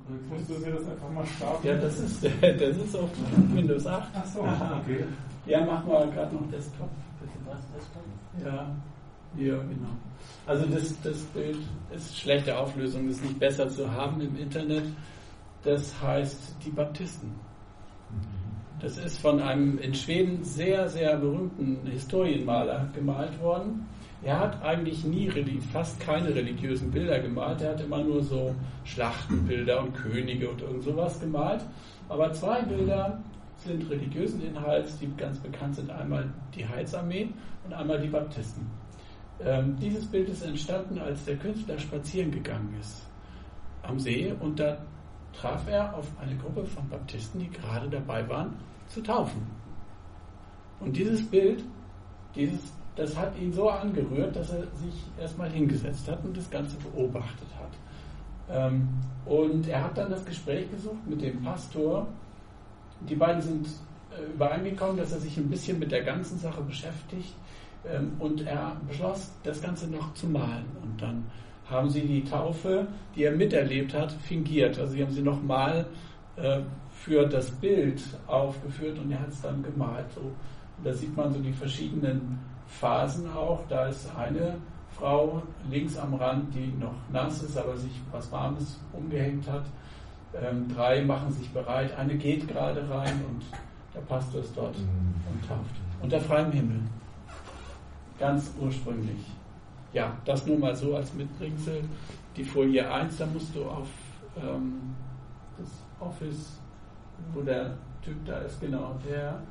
Jetzt musst du mir das einfach mal starten. Ja, das ist auf Windows 8. Ach so, okay. Ja, machen wir gerade noch Desktop. Bitte was, Desktop? Ja, genau. Also das Bild ist schlechte Auflösung, ist nicht besser zu haben im Internet. Das heißt die Baptisten. Das ist von einem in Schweden sehr, sehr berühmten Historienmaler gemalt worden. Er hat eigentlich fast keine religiösen Bilder gemalt. Er hat immer nur so Schlachtenbilder und Könige und irgend sowas gemalt. Aber 2 Bilder sind religiösen Inhalts, die ganz bekannt sind. Einmal die Heilsarmee und einmal die Baptisten. Dieses Bild ist entstanden, als der Künstler spazieren gegangen ist am See, und da traf er auf eine Gruppe von Baptisten, die gerade dabei waren zu taufen. Und dieses Bild, das hat ihn so angerührt, dass er sich erstmal hingesetzt hat und das Ganze beobachtet hat. Und er hat dann das Gespräch gesucht mit dem Pastor. Die beiden sind übereingekommen, dass er sich ein bisschen mit der ganzen Sache beschäftigt, und er beschloss, das Ganze noch zu malen. Und dann haben sie die Taufe, die er miterlebt hat, fingiert. Also sie haben sie nochmal für das Bild aufgeführt und er hat es dann gemalt. So. Und da sieht man so die verschiedenen Phasen auch. Da ist eine Frau links am Rand, die noch nass ist, aber sich was Warmes umgehängt hat. 3 machen sich bereit. Eine geht gerade rein und der Pastor ist dort und tauft. Unter freiem Himmel. Ganz ursprünglich. Ja, das nur mal so als Mitbringsel. Die Folie 1, da musst du auf das Office, wo der Typ da ist, genau der.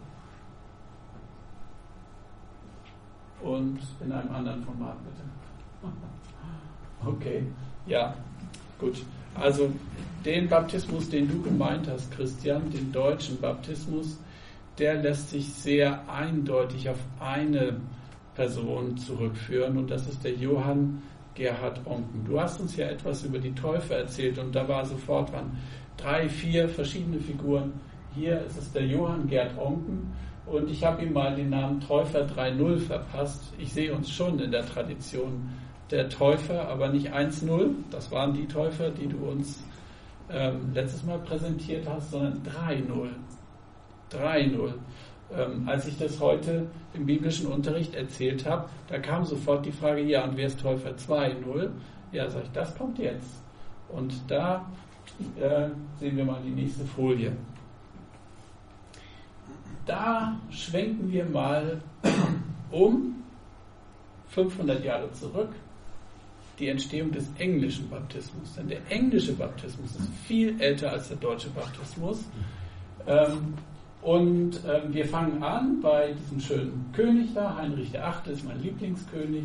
Und in einem anderen Format, bitte. Okay, ja, gut. Also den Baptismus, den du gemeint hast, Christian, den deutschen Baptismus, der lässt sich sehr eindeutig auf eine Person zurückführen, und das ist der Johann Gerhard Oncken. Du hast uns ja etwas über die Täufer erzählt und da war sofort dran 3, 4 verschiedene Figuren. Hier ist es der Johann Gerd Oncken und ich habe ihm mal den Namen Täufer 3.0 verpasst. Ich sehe uns schon in der Tradition der Täufer, aber nicht 1.0. Das waren die Täufer, die du uns letztes Mal präsentiert hast, sondern 3.0. 3.0. Als ich das heute im biblischen Unterricht erzählt habe, da kam sofort die Frage, ja, und wer ist Täufer 2.0? Ja, sag ich, das kommt jetzt. Und da sehen wir mal die nächste Folie. Da schwenken wir mal um 500 Jahre zurück, die Entstehung des englischen Baptismus. Denn der englische Baptismus ist viel älter als der deutsche Baptismus. Und wir fangen an bei diesem schönen König da, Heinrich VIII. Ist mein Lieblingskönig.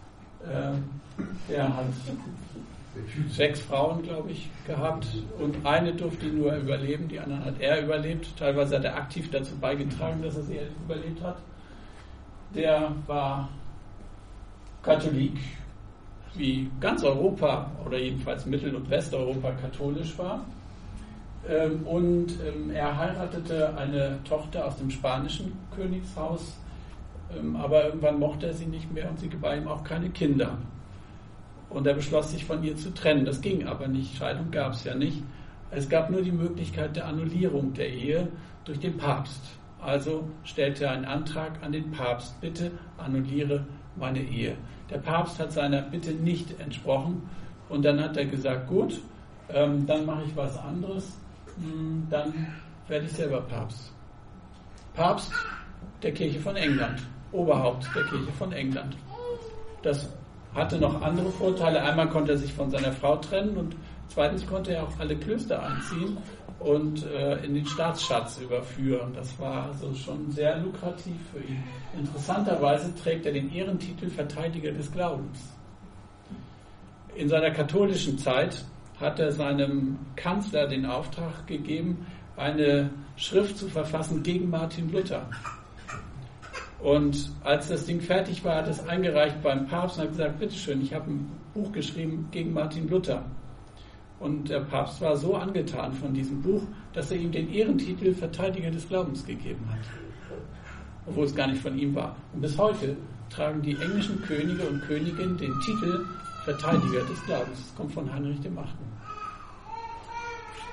Der hat 6 Frauen, glaube ich, gehabt und eine durfte ihn nur überleben, die anderen hat er überlebt. Teilweise hat er aktiv dazu beigetragen, dass er sie überlebt hat. Der war Katholik, wie ganz Europa oder jedenfalls Mittel- und Westeuropa katholisch war. Und er heiratete eine Tochter aus dem spanischen Königshaus, aber irgendwann mochte er sie nicht mehr und sie gebar ihm auch keine Kinder. Und er beschloss, sich von ihr zu trennen. Das ging aber nicht, Scheidung gab es ja nicht. Es gab nur die Möglichkeit der Annullierung der Ehe durch den Papst. Also stellte er einen Antrag an den Papst, bitte annulliere meine Ehe. Der Papst hat seiner Bitte nicht entsprochen und dann hat er gesagt, gut, dann mache ich was anderes. Dann werde ich selber Papst. Papst der Kirche von England, Oberhaupt der Kirche von England. Das hatte noch andere Vorteile. Einmal konnte er sich von seiner Frau trennen und zweitens konnte er auch alle Klöster einziehen und in den Staatsschatz überführen. Das war also schon sehr lukrativ für ihn. Interessanterweise trägt er den Ehrentitel Verteidiger des Glaubens. In seiner katholischen Zeit hat er seinem Kanzler den Auftrag gegeben, eine Schrift zu verfassen gegen Martin Luther. Und als das Ding fertig war, hat es eingereicht beim Papst und hat gesagt, bitteschön, ich habe ein Buch geschrieben gegen Martin Luther. Und der Papst war so angetan von diesem Buch, dass er ihm den Ehrentitel Verteidiger des Glaubens gegeben hat. Obwohl es gar nicht von ihm war. Und bis heute tragen die englischen Könige und Königinnen den Titel Verteidiger des Glaubens. Das kommt von Heinrich VIII.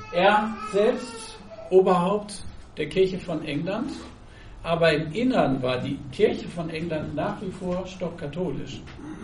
Er selbst Oberhaupt der Kirche von England, aber im Innern war die Kirche von England nach wie vor stockkatholisch.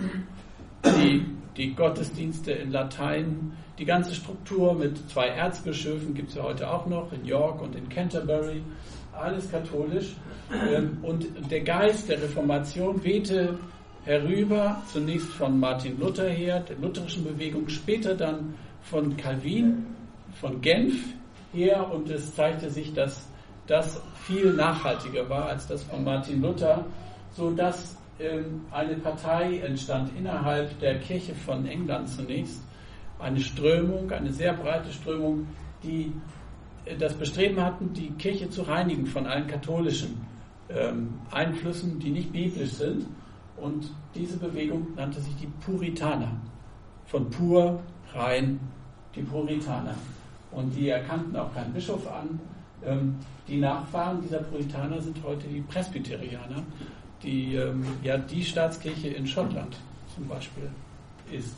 Die Gottesdienste in Latein, die ganze Struktur mit 2 Erzbischöfen gibt es ja heute auch noch, in York und in Canterbury, alles katholisch. Und der Geist der Reformation wehte herüber, zunächst von Martin Luther her, der lutherischen Bewegung, später dann von Calvin, von Genf her, und es zeigte sich, dass das viel nachhaltiger war als das von Martin Luther, sodass eine Partei entstand innerhalb der Kirche von England zunächst, eine Strömung, eine sehr breite Strömung, die das Bestreben hatten, die Kirche zu reinigen von allen katholischen Einflüssen, die nicht biblisch sind. Und diese Bewegung nannte sich die Puritaner. Von pur, rein, die Puritaner. Und die erkannten auch keinen Bischof an. Die Nachfahren dieser Puritaner sind heute die Presbyterianer, die die Staatskirche in Schottland zum Beispiel ist.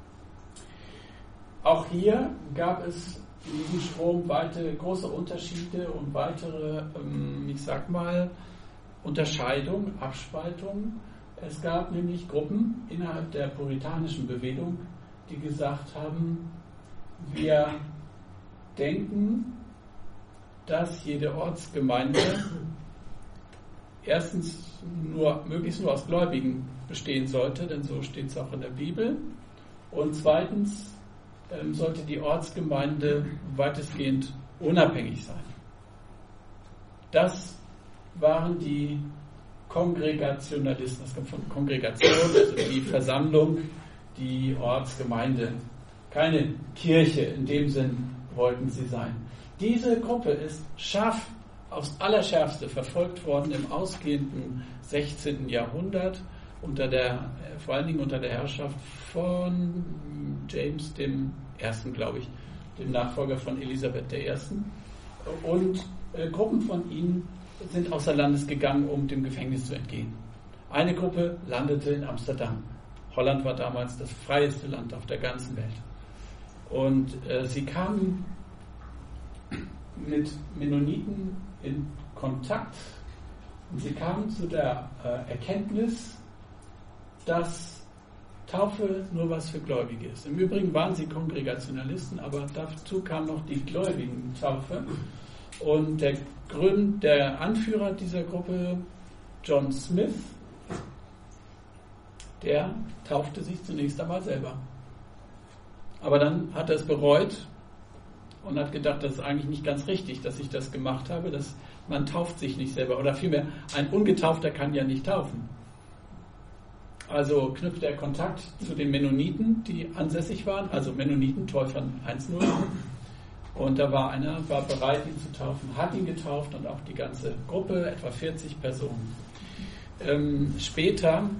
Auch hier gab es in diesem Strom große Unterschiede und weitere, Unterscheidungen, Abspaltungen. Es gab nämlich Gruppen innerhalb der puritanischen Bewegung, die gesagt haben, wir denken, dass jede Ortsgemeinde erstens möglichst nur aus Gläubigen bestehen sollte, denn so steht es auch in der Bibel. Und zweitens sollte die Ortsgemeinde weitestgehend unabhängig sein. Das waren die Kongregationalisten. Das kommt von Kongregation, also die Versammlung, die Ortsgemeinde. Keine Kirche in dem Sinn wollten sie sein. Diese Gruppe ist scharf aufs Allerschärfste verfolgt worden im ausgehenden 16. Jahrhundert, vor allen Dingen unter der Herrschaft von James dem Ersten, glaube ich, dem Nachfolger von Elisabeth I. Und Gruppen von ihnen sind außer Landes gegangen, um dem Gefängnis zu entgehen. Eine Gruppe landete in Amsterdam. Holland war damals das freieste Land auf der ganzen Welt. Und sie kamen mit Mennoniten in Kontakt und sie kamen zu der Erkenntnis, dass Taufe nur was für Gläubige ist. Im Übrigen waren sie Kongregationalisten, aber dazu kam noch die Gläubigen-Taufe. Und der Anführer dieser Gruppe, John Smith, der taufte sich zunächst einmal selber. Aber dann hat er es bereut und hat gedacht, das ist eigentlich nicht ganz richtig, dass ich das gemacht habe. Man tauft sich nicht selber. Oder vielmehr, ein Ungetaufter kann ja nicht taufen. Also knüpfte er Kontakt zu den Mennoniten, die ansässig waren, also Mennoniten, Täufern 1.0. Und da war einer, war bereit, ihn zu taufen, hat ihn getauft und auch die ganze Gruppe, etwa 40 Personen. Später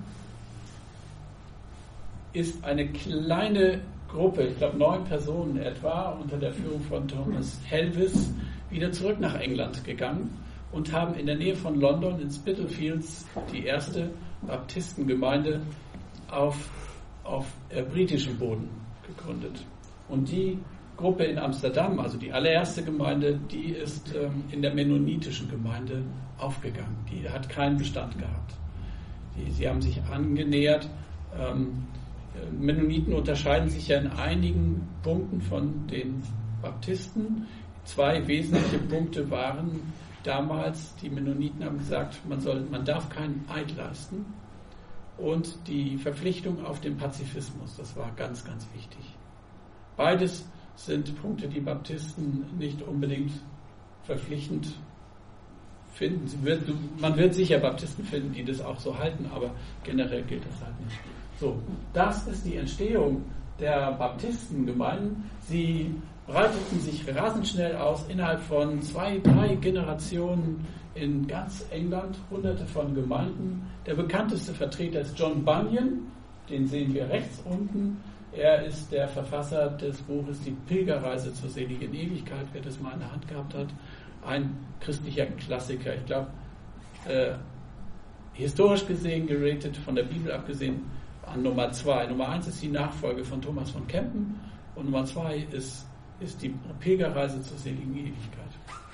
ist eine kleine Gruppe, ich glaube 9 Personen etwa, unter der Führung von Thomas Helvis, wieder zurück nach England gegangen und haben in der Nähe von London in Spitalfields die erste Baptistengemeinde auf britischem Boden gegründet. Und die Gruppe in Amsterdam, also die allererste Gemeinde, die ist in der mennonitischen Gemeinde aufgegangen. Die hat keinen Bestand gehabt. Sie haben sich angenähert. Mennoniten unterscheiden sich ja in einigen Punkten von den Baptisten. 2 wesentliche Punkte waren damals, die Mennoniten haben gesagt, man darf keinen Eid leisten, und die Verpflichtung auf den Pazifismus, das war ganz, ganz wichtig. Beides sind Punkte, die Baptisten nicht unbedingt verpflichtend finden. Man wird sicher Baptisten finden, die das auch so halten, aber generell gilt das halt nicht. So, das ist die Entstehung der Baptistengemeinden. Sie breiteten sich rasend schnell aus, innerhalb von 2-3 Generationen in ganz England, hunderte von Gemeinden. Der bekannteste Vertreter ist John Bunyan, den sehen wir rechts unten. Er ist der Verfasser des Buches Die Pilgerreise zur seligen Ewigkeit, wer das mal in der Hand gehabt hat. Ein christlicher Klassiker. Ich glaube, historisch gesehen, geratet, von der Bibel abgesehen, an Nummer 2. Nummer 1 ist die Nachfolge von Thomas von Kempen und Nummer 2 ist ist die Pilgerreise zur seligen Ewigkeit.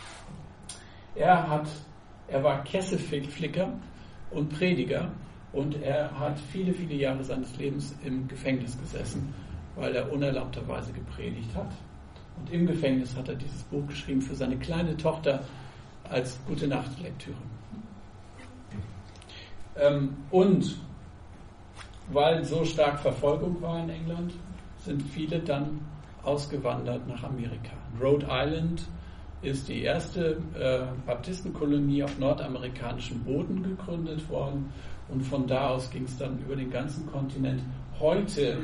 Er war Kesselflicker und Prediger und er hat viele, viele Jahre seines Lebens im Gefängnis gesessen, weil er unerlaubterweise gepredigt hat. Und im Gefängnis hat er dieses Buch geschrieben für seine kleine Tochter als Gute-Nacht-Lektüre. Und weil so stark Verfolgung war in England, sind viele dann ausgewandert nach Amerika. Rhode Island ist die erste Baptistenkolonie auf nordamerikanischem Boden gegründet worden und von da aus ging es dann über den ganzen Kontinent. Heute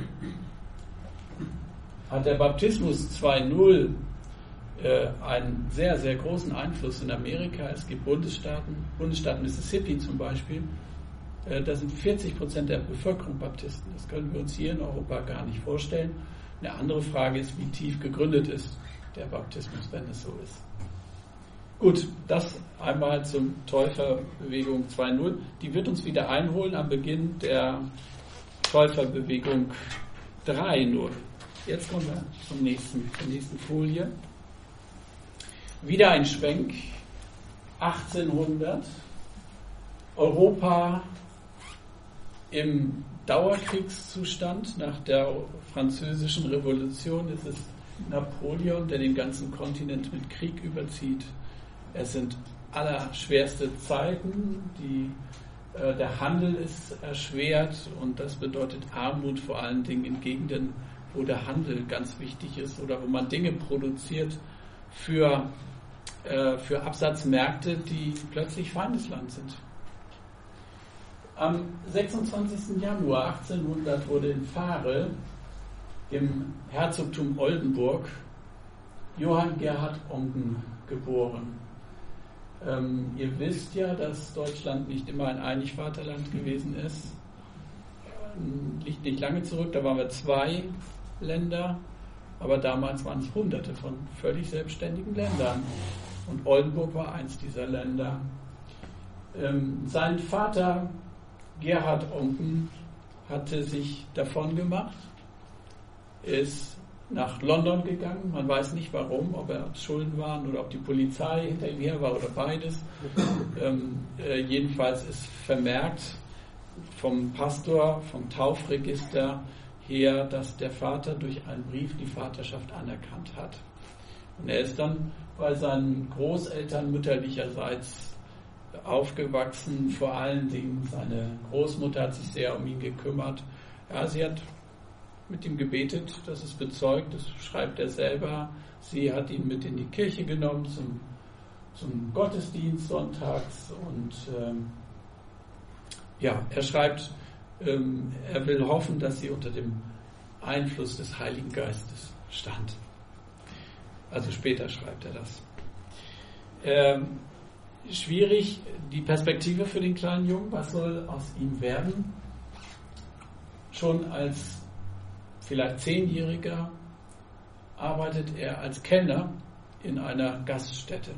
hat der Baptismus 2.0 einen sehr, sehr großen Einfluss in Amerika. Es gibt Bundesstaat Mississippi zum Beispiel, da sind 40% der Bevölkerung Baptisten. Das können wir uns hier in Europa gar nicht vorstellen. Eine andere Frage ist, wie tief gegründet ist der Baptismus, wenn es so ist. Gut, das einmal zum Täuferbewegung 2.0. Die wird uns wieder einholen am Beginn der Täuferbewegung 3.0. Jetzt kommen wir zur nächsten Folie. Wieder ein Schwenk. 1800. Europa im Dauerkriegszustand. Nach der französischen Revolution ist es Napoleon, der den ganzen Kontinent mit Krieg überzieht. Es sind allerschwerste Zeiten, der Handel ist erschwert und das bedeutet Armut vor allen Dingen in Gegenden, wo der Handel ganz wichtig ist oder wo man Dinge produziert für Absatzmärkte, die plötzlich Feindesland sind. Am 26. Januar 1800 wurde in Vare, im Herzogtum Oldenburg, Johann Gerhard Oncken geboren. Ihr wisst ja, dass Deutschland nicht immer ein Einigvaterland gewesen ist. Liegt nicht lange zurück, da waren wir 2 Länder, aber damals waren es Hunderte von völlig selbstständigen Ländern. Und Oldenburg war eins dieser Länder. Sein Vater Gerhard Oncken hatte sich davon gemacht, ist nach London gegangen. Man weiß nicht warum, ob es Schulden waren oder ob die Polizei hinter ihm her war oder beides. Jedenfalls ist vermerkt vom Pastor, vom Taufregister her, dass der Vater durch einen Brief die Vaterschaft anerkannt hat. Und er ist dann bei seinen Großeltern mütterlicherseits aufgewachsen. Vor allen Dingen seine Großmutter hat sich sehr um ihn gekümmert. Ja, sie hat mit ihm gebetet, das ist bezeugt, das schreibt er selber. Sie hat ihn mit in die Kirche genommen zum Gottesdienst sonntags und er schreibt, er will hoffen, dass sie unter dem Einfluss des Heiligen Geistes stand. Also später schreibt er das. Schwierig, die Perspektive für den kleinen Jungen, was soll aus ihm werden? Schon als vielleicht 10-Jähriger arbeitet er als Kellner in einer Gaststätte.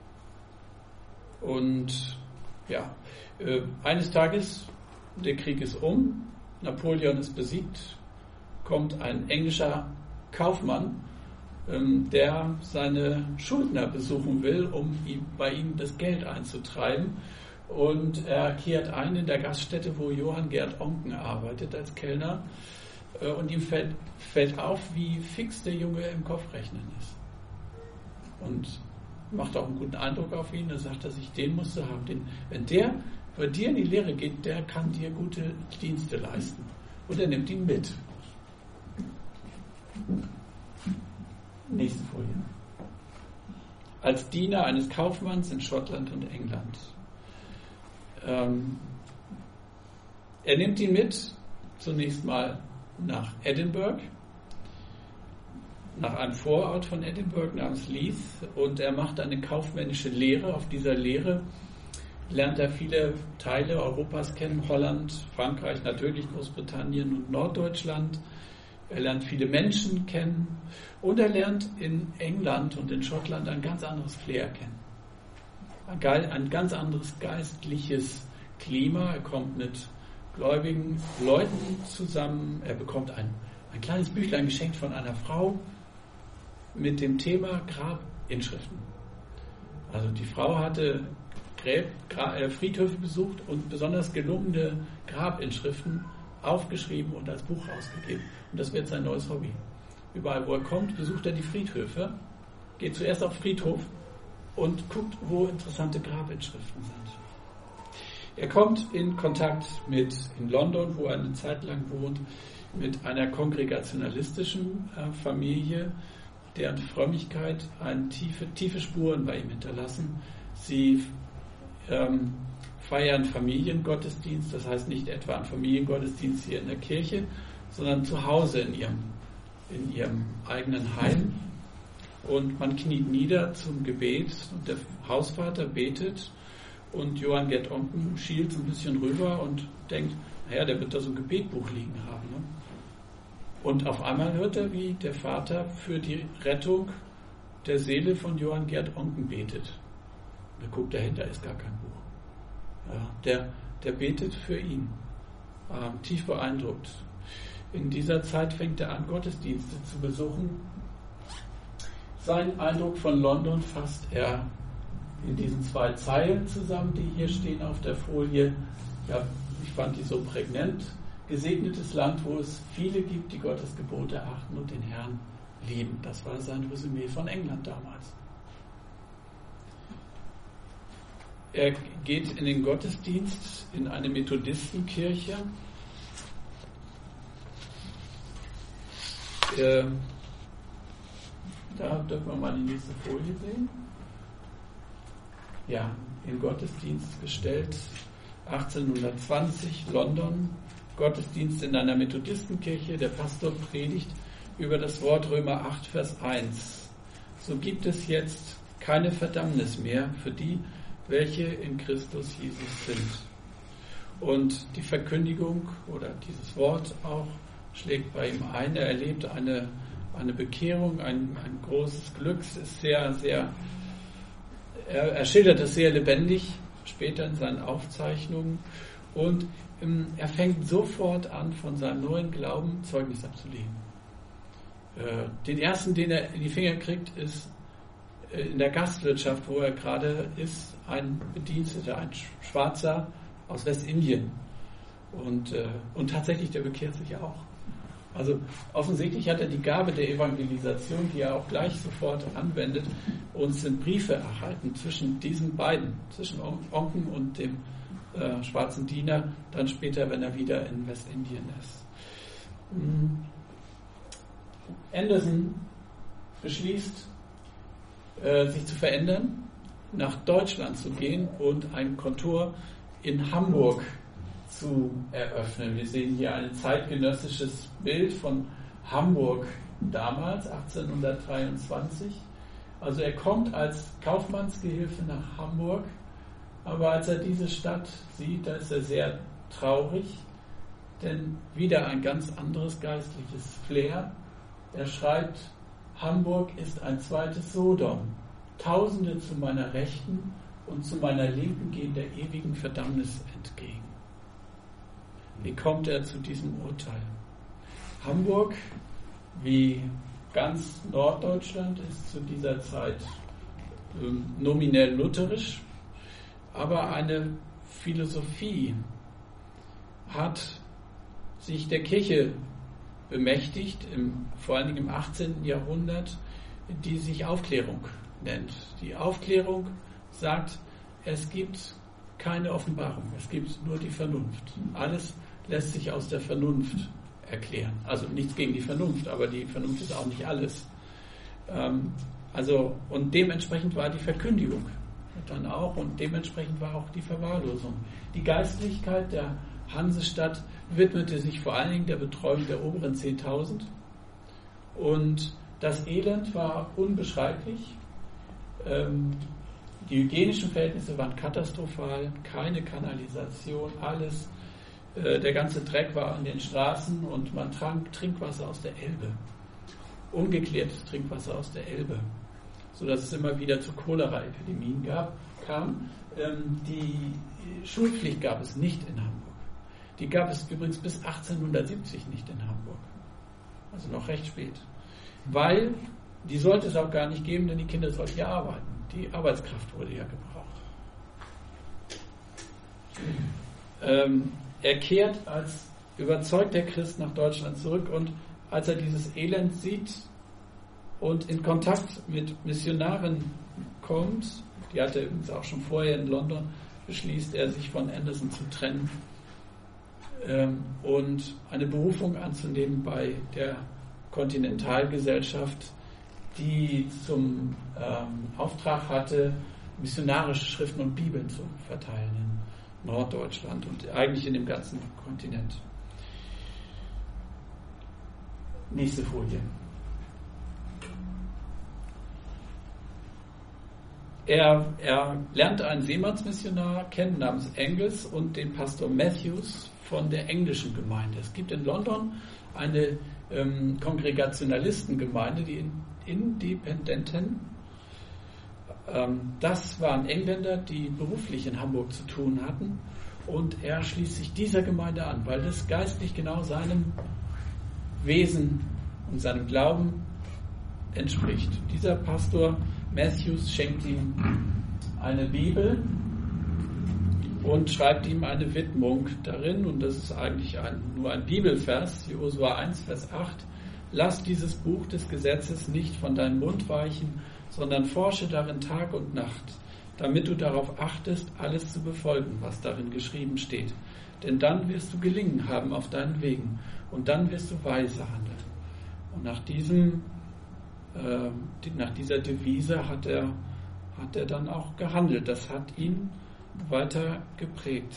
Und eines Tages, der Krieg ist um, Napoleon ist besiegt, kommt ein englischer Kaufmann, der seine Schuldner besuchen will, um bei ihnen das Geld einzutreiben. Und er kehrt ein in der Gaststätte, wo Johann Gerhard Oncken arbeitet als Kellner. Und ihm fällt auf, wie fix der Junge im Kopfrechnen ist. Und macht auch einen guten Eindruck auf ihn. Da sagt er sich, den musst du haben. Wenn der bei dir in die Lehre geht, der kann dir gute Dienste leisten. Und er nimmt ihn mit. Nächste Folie. Als Diener eines Kaufmanns in Schottland und England. Er nimmt ihn mit, zunächst mal nach Edinburgh, nach einem Vorort von Edinburgh namens Leith, und er macht eine kaufmännische Lehre. Auf dieser Lehre lernt er viele Teile Europas kennen, Holland, Frankreich, natürlich Großbritannien und Norddeutschland. Er lernt viele Menschen kennen und er lernt in England und in Schottland ein ganz anderes Flair kennen. Ein ganz anderes geistliches Klima. Er kommt mit gläubigen Leuten zusammen. Er bekommt ein kleines Büchlein geschenkt von einer Frau. mit dem Thema Grabinschriften. Also die Frau hatte Friedhöfe besucht und besonders gelungene Grabinschriften aufgeschrieben und als Buch rausgegeben. Und das wird sein neues Hobby. Überall, wo er kommt, besucht er die Friedhöfe, geht zuerst auf Friedhof und guckt, wo interessante Grabinschriften sind. Er kommt in Kontakt in London, wo er eine Zeit lang wohnt, mit einer kongregationalistischen Familie, deren Frömmigkeit tiefe Spuren bei ihm hinterlassen. Sie feiern Familiengottesdienst, das heißt nicht etwa einen Familiengottesdienst hier in der Kirche, sondern zu Hause in ihrem eigenen Heim. Und man kniet nieder zum Gebet und der Hausvater betet und Johann Gerd Oncken schielt so ein bisschen rüber und denkt, naja, der wird da so ein Gebetbuch liegen haben. Ne? Und auf einmal hört er, wie der Vater für die Rettung der Seele von Johann Gerd Oncken betet. Da guckt dahinter, ist gar kein Buch. Ja, der betet für ihn. Tief beeindruckt. In dieser Zeit fängt er an, Gottesdienste zu besuchen. Sein Eindruck von London fasst er in diesen 2 Zeilen zusammen, die hier stehen auf der Folie. Ja, ich fand die so prägnant. Gesegnetes Land, wo es viele gibt, die Gottes Gebote achten und den Herrn lieben. Das war sein Resümee von England damals. Er geht in den Gottesdienst in eine Methodistenkirche. Da dürfen wir mal die nächste Folie sehen. Ja, im Gottesdienst gestellt, 1820, London, Gottesdienst in einer Methodistenkirche. Der Pastor predigt über das Wort Römer 8, Vers 1. So gibt es jetzt keine Verdammnis mehr für die, welche in Christus Jesus sind. Und die Verkündigung oder dieses Wort auch schlägt bei ihm ein. Er erlebt eine Bekehrung, ein großes Glück. Es ist er schildert es sehr lebendig, später in seinen Aufzeichnungen. Und er fängt sofort an, von seinem neuen Glauben Zeugnis abzulegen. Den ersten, den er in die Finger kriegt, ist in der Gastwirtschaft, wo er gerade ist, ein Bediensteter, ein Schwarzer aus Westindien. Und tatsächlich, der bekehrt sich auch. Also offensichtlich hat er die Gabe der Evangelisation, die er auch gleich sofort anwendet. Uns sind Briefe erhalten zwischen diesen beiden, zwischen Oncken und dem schwarzen Diener, dann später, wenn er wieder in Westindien ist. Anderson beschließt, sich zu verändern, nach Deutschland zu gehen und ein Kontor in Hamburg zu eröffnen. Wir sehen hier ein zeitgenössisches Bild von Hamburg damals, 1823. Also er kommt als Kaufmannsgehilfe nach Hamburg, aber als er diese Stadt sieht, da ist er sehr traurig, denn wieder ein ganz anderes geistliches Flair. Er schreibt, Hamburg ist ein zweites Sodom. Tausende zu meiner Rechten und zu meiner Linken gehen der ewigen Verdammnis entgegen. Wie kommt er zu diesem Urteil? Hamburg, wie ganz Norddeutschland, ist zu dieser Zeit nominell lutherisch, aber eine Philosophie hat sich der Kirche bemächtigt, vor allen Dingen im 18. Jahrhundert, die sich Aufklärung nennt. Die Aufklärung sagt, es gibt keine Offenbarung, es gibt nur die Vernunft. Alles lässt sich aus der Vernunft erklären. Also nichts gegen die Vernunft, aber die Vernunft ist auch nicht alles. Und dementsprechend war die Verkündigung dann auch und dementsprechend war auch die Verwahrlosung. Die Geistlichkeit der Hansestadt widmete sich vor allen Dingen der Betreuung der oberen 10.000 und das Elend war unbeschreiblich. Die hygienischen Verhältnisse waren katastrophal, keine Kanalisation, alles. Der ganze Dreck war an den Straßen und man trank Trinkwasser aus der Elbe. Ungeklärtes Trinkwasser aus der Elbe, sodass es immer wieder zu Cholera-Epidemien kam. Die Schulpflicht gab es nicht in Hamburg. Die gab es übrigens bis 1870 nicht in Hamburg. Also noch recht spät. Weil Die sollte es auch gar nicht geben, denn die Kinder sollten ja arbeiten. Die Arbeitskraft wurde ja gebraucht. Er kehrt als überzeugter Christ nach Deutschland zurück und als er dieses Elend sieht und in Kontakt mit Missionaren kommt, die hat er übrigens auch schon vorher in London, beschließt er, sich von Anderson zu trennen und eine Berufung anzunehmen bei der Kontinentalgesellschaft, die zum Auftrag hatte, missionarische Schriften und Bibeln zu verteilen in Norddeutschland und eigentlich in dem ganzen Kontinent. Nächste Folie. Er lernt einen Seemannsmissionar kennen namens Angus und den Pastor Matthews von der englischen Gemeinde. Es gibt in London eine Kongregationalistengemeinde, die Independenten. Das waren Engländer, die beruflich in Hamburg zu tun hatten, und er schließt sich dieser Gemeinde an, weil das geistlich genau seinem Wesen und seinem Glauben entspricht. Dieser Pastor Matthews schenkt ihm eine Bibel und schreibt ihm eine Widmung darin, und das ist eigentlich nur ein Bibelvers, Josua 1, Vers 8. Lass dieses Buch des Gesetzes nicht von deinem Mund weichen, sondern forsche darin Tag und Nacht, damit du darauf achtest, alles zu befolgen, was darin geschrieben steht. Denn dann wirst du gelingen haben auf deinen Wegen und dann wirst du weise handeln. Und nach dieser Devise hat er dann auch gehandelt. Das hat ihn weiter geprägt.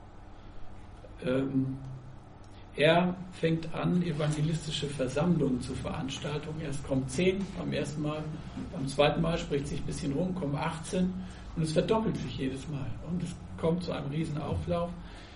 Er fängt an, evangelistische Versammlungen zu veranstalten. Erst kommen 10 beim ersten Mal, beim zweiten Mal spricht sich ein bisschen rum, kommen 18 und es verdoppelt sich jedes Mal. Und es kommt zu einem riesen Auflauf.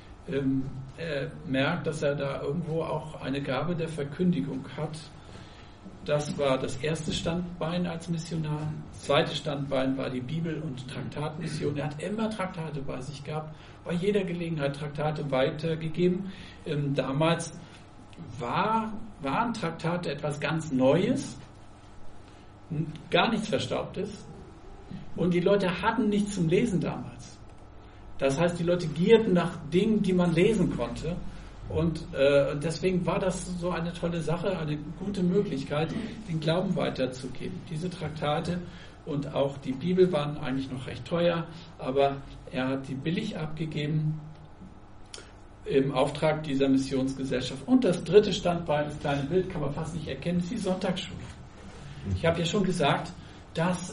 Er merkt, dass er da irgendwo auch eine Gabe der Verkündigung hat. Das war das erste Standbein als Missionar. Das zweite Standbein war die Bibel- und Traktatmission. Er hat immer Traktate bei sich gehabt, bei jeder Gelegenheit Traktate weitergegeben. Damals waren Traktate etwas ganz Neues, gar nichts Verstaubtes. Und die Leute hatten nichts zum Lesen damals. Das heißt, die Leute gierten nach Dingen, die man lesen konnte. Und deswegen war das so eine tolle Sache, eine gute Möglichkeit, den Glauben weiterzugeben. Diese Traktate und auch die Bibel waren eigentlich noch recht teuer, aber er hat die billig abgegeben im Auftrag dieser Missionsgesellschaft. Und das dritte Standbein, das kleine Bild, kann man fast nicht erkennen, ist die Sonntagsschule. Ich habe ja schon gesagt, dass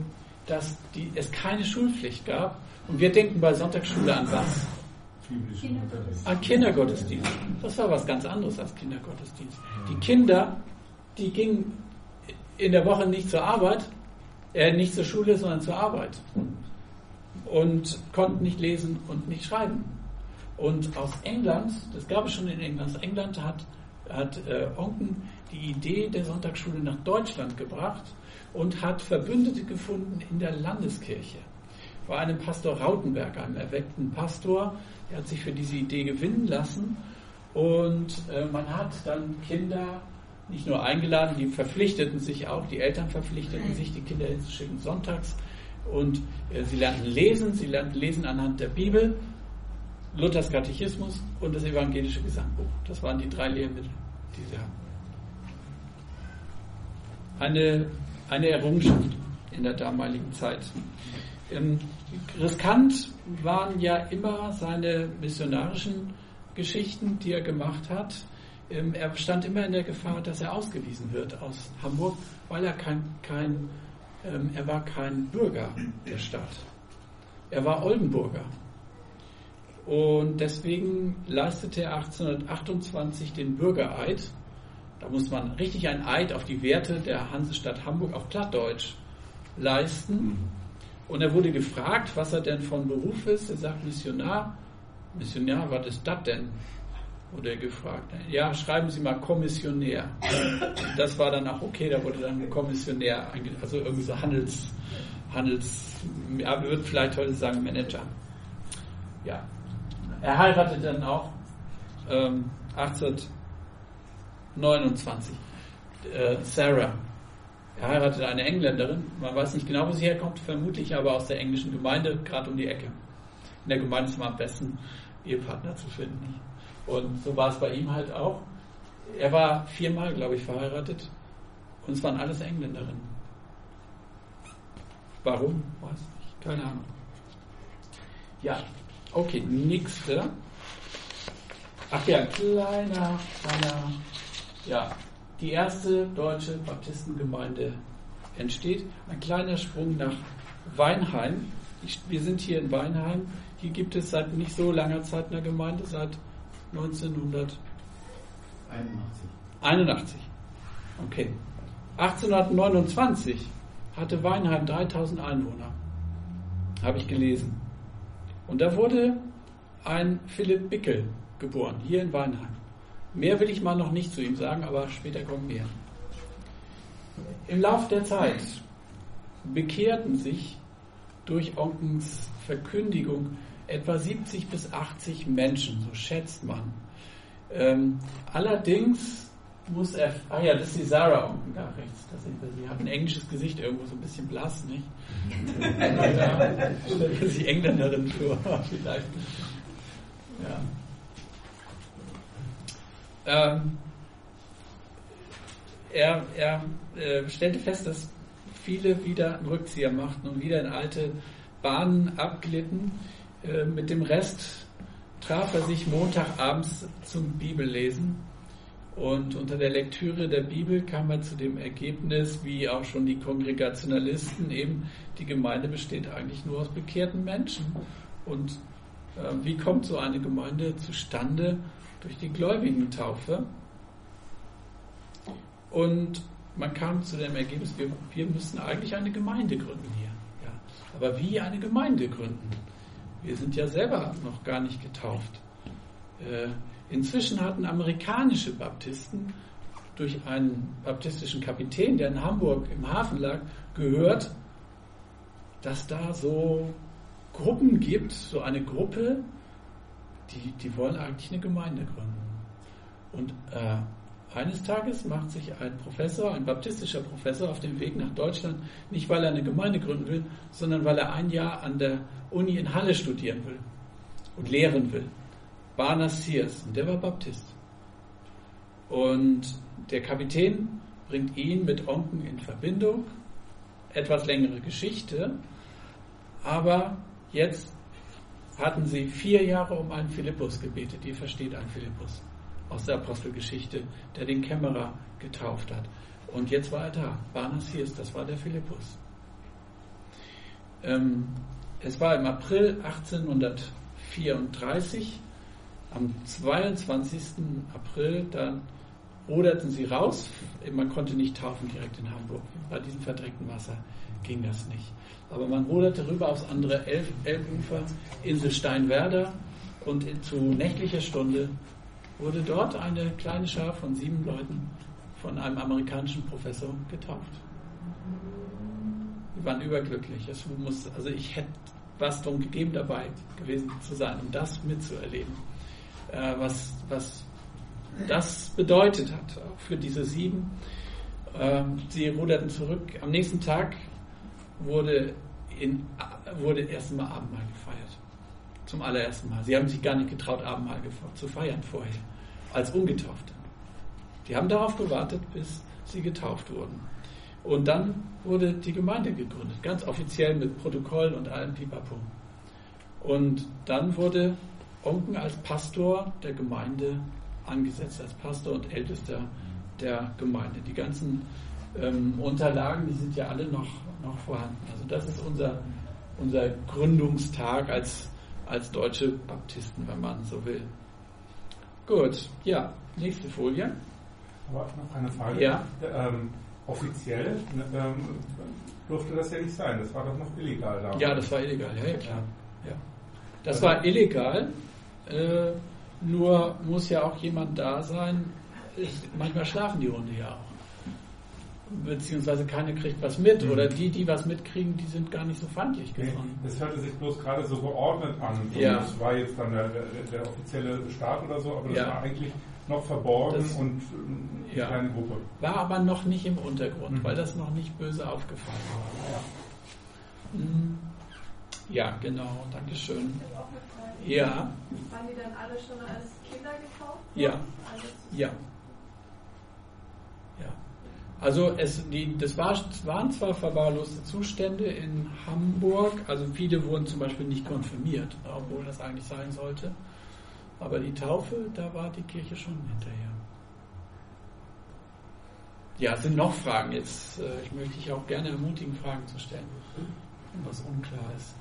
es keine Schulpflicht gab. Und wir denken bei Sonntagsschule an was? An Kindergottesdienst. Das war was ganz anderes als Kindergottesdienst. Die Kinder, die gingen in der Woche nicht zur Arbeit, nicht zur Schule, sondern zur Arbeit. Und konnten nicht lesen und nicht schreiben. Und aus England, das gab es schon in England, aus England hat Onken die Idee der Sonntagsschule nach Deutschland gebracht und hat Verbündete gefunden in der Landeskirche. Bei einem Pastor Rautenberg, einem erweckten Pastor, der hat sich für diese Idee gewinnen lassen, und man hat dann Kinder nicht nur eingeladen, die verpflichteten sich auch, die Eltern verpflichteten sich, die Kinder hinzuschicken sonntags, und sie lernten lesen anhand der Bibel, Luthers Katechismus und das evangelische Gesangbuch. Das waren die 3 Lehrmittel, die sie haben. Eine Errungenschaft in der damaligen Zeit. Riskant waren ja immer seine missionarischen Geschichten, die er gemacht hat. Er stand immer in der Gefahr, dass er ausgewiesen wird aus Hamburg, weil er er war kein Bürger der Stadt. Er war Oldenburger. Und deswegen leistete er 1828 den Bürgereid. Da muss man richtig einen Eid auf die Werte der Hansestadt Hamburg auf Plattdeutsch leisten. Und er wurde gefragt, was er denn von Beruf ist. Er sagt Missionar. Missionar, was ist das denn? Wurde er gefragt. Ja, schreiben Sie mal Kommissionär. Das war dann auch okay, da wurde dann Kommissionär, also irgendwie so ja, wir würden vielleicht heute sagen Manager. Ja. Er heiratete dann auch 1829 Sarah. Er heiratet eine Engländerin, man weiß nicht genau, wo sie herkommt, vermutlich aber aus der englischen Gemeinde, gerade um die Ecke. In der Gemeinde ist man am besten, Ehepartner zu finden. Und so war es bei ihm halt auch. Er war 4-mal, glaube ich, verheiratet und es waren alles Engländerinnen. Warum? Weiß nicht, keine Ahnung. Ja, okay, nächste. Ach ja, kleiner, ja, die erste deutsche Baptistengemeinde entsteht. Ein kleiner Sprung nach Weinheim. Wir sind hier in Weinheim. Hier gibt es seit nicht so langer Zeit eine Gemeinde, seit 1981. Okay. 1829 hatte Weinheim 3000 Einwohner. Habe ich gelesen. Und da wurde ein Philipp Bickel geboren, hier in Weinheim. Mehr will ich mal noch nicht zu ihm sagen, aber später kommt mehr. Im Lauf der Zeit bekehrten sich durch Onkens Verkündigung etwa 70 bis 80 Menschen, so schätzt man. Allerdings muss er... das ist die Sarah Onken da rechts. Sie hat ein englisches Gesicht, irgendwo so ein bisschen blass, nicht? Da stellt sich Engländerin vor, vielleicht. Ja. Er stellte fest, dass viele wieder einen Rückzieher machten und wieder in alte Bahnen abglitten. Mit dem Rest traf er sich Montagabends zum Bibellesen und unter der Lektüre der Bibel kam er zu dem Ergebnis, wie auch schon die Kongregationalisten, eben die Gemeinde besteht eigentlich nur aus bekehrten Menschen. Und wie kommt so eine Gemeinde zustande? Durch die Gläubigentaufe. Und man kam zu dem Ergebnis, wir müssen eigentlich eine Gemeinde gründen hier. Ja. Aber wie eine Gemeinde gründen? Wir sind ja selber noch gar nicht getauft. Inzwischen hatten amerikanische Baptisten durch einen baptistischen Kapitän, der in Hamburg im Hafen lag, gehört, dass da so Gruppen gibt, so eine Gruppe, die wollen eigentlich eine Gemeinde gründen. Und eines Tages macht sich ein Professor, ein baptistischer Professor, auf den Weg nach Deutschland, nicht weil er eine Gemeinde gründen will, sondern weil er ein Jahr an der Uni in Halle studieren will und lehren will. Barner Sears, und der war Baptist. Und der Kapitän bringt ihn mit Onken in Verbindung. Etwas längere Geschichte, aber jetzt hatten sie 4 Jahre um einen Philippus gebetet. Ihr versteht einen Philippus aus der Apostelgeschichte, der den Kämmerer getauft hat. Und jetzt war er da. Barner Sears, das war der Philippus. Es war im April 1834, am 22. April, dann ruderten sie raus. Man konnte nicht taufen direkt in Hamburg. Bei diesem verdreckten Wasser ging das nicht. Aber man ruderte rüber aufs andere Elbufer, Insel Steinwerder, und zu nächtlicher Stunde wurde dort eine kleine Schar von 7 Leuten von einem amerikanischen Professor getauft. Wir waren überglücklich. Ich hätte was drum gegeben, dabei gewesen zu sein, um das mitzuerleben, was das bedeutet hat, auch für diese 7. Sie ruderten zurück. Am nächsten Tag wurde erst einmal Abendmahl gefeiert. Zum allerersten Mal. Sie haben sich gar nicht getraut, Abendmahl zu feiern vorher, als Ungetaufte. Die haben darauf gewartet, bis sie getauft wurden. Und dann wurde die Gemeinde gegründet, ganz offiziell mit Protokoll und allem Pipapo. Und dann wurde Onken als Pastor der Gemeinde angesetzt, als Pastor und Ältester der Gemeinde. Die ganzen Unterlagen, die sind ja alle noch vorhanden. Also das ist unser Gründungstag als deutsche Baptisten, wenn man so will. Gut, ja, nächste Folie. Aber noch eine Frage. Ja. Offiziell durfte das ja nicht sein. Das war doch noch illegal da. Ja, das war illegal, ja klar. Ja. Das war illegal, nur muss ja auch jemand da sein. Manchmal schlafen die Hunde ja auch. Beziehungsweise keiner kriegt was mit. Oder die was mitkriegen, die sind gar nicht so feindlich gesonnen. Das hörte sich bloß gerade so geordnet an. Ja. Das war jetzt dann der offizielle Staat oder so, aber das war eigentlich noch verborgen das, und eine kleine Gruppe. War aber noch nicht im Untergrund, weil das noch nicht böse aufgefallen war. Ja, genau, Dankeschön. Ich habe auch eine Frage. Ja. Waren die dann alle schon als Kinder getauft? Ja. Ja. Also das waren zwar verwahrloste Zustände in Hamburg, also viele wurden zum Beispiel nicht konfirmiert, obwohl das eigentlich sein sollte. Aber die Taufe, da war die Kirche schon hinterher. Ja, es sind noch Fragen jetzt. Ich möchte dich auch gerne ermutigen, Fragen zu stellen, wenn was unklar ist.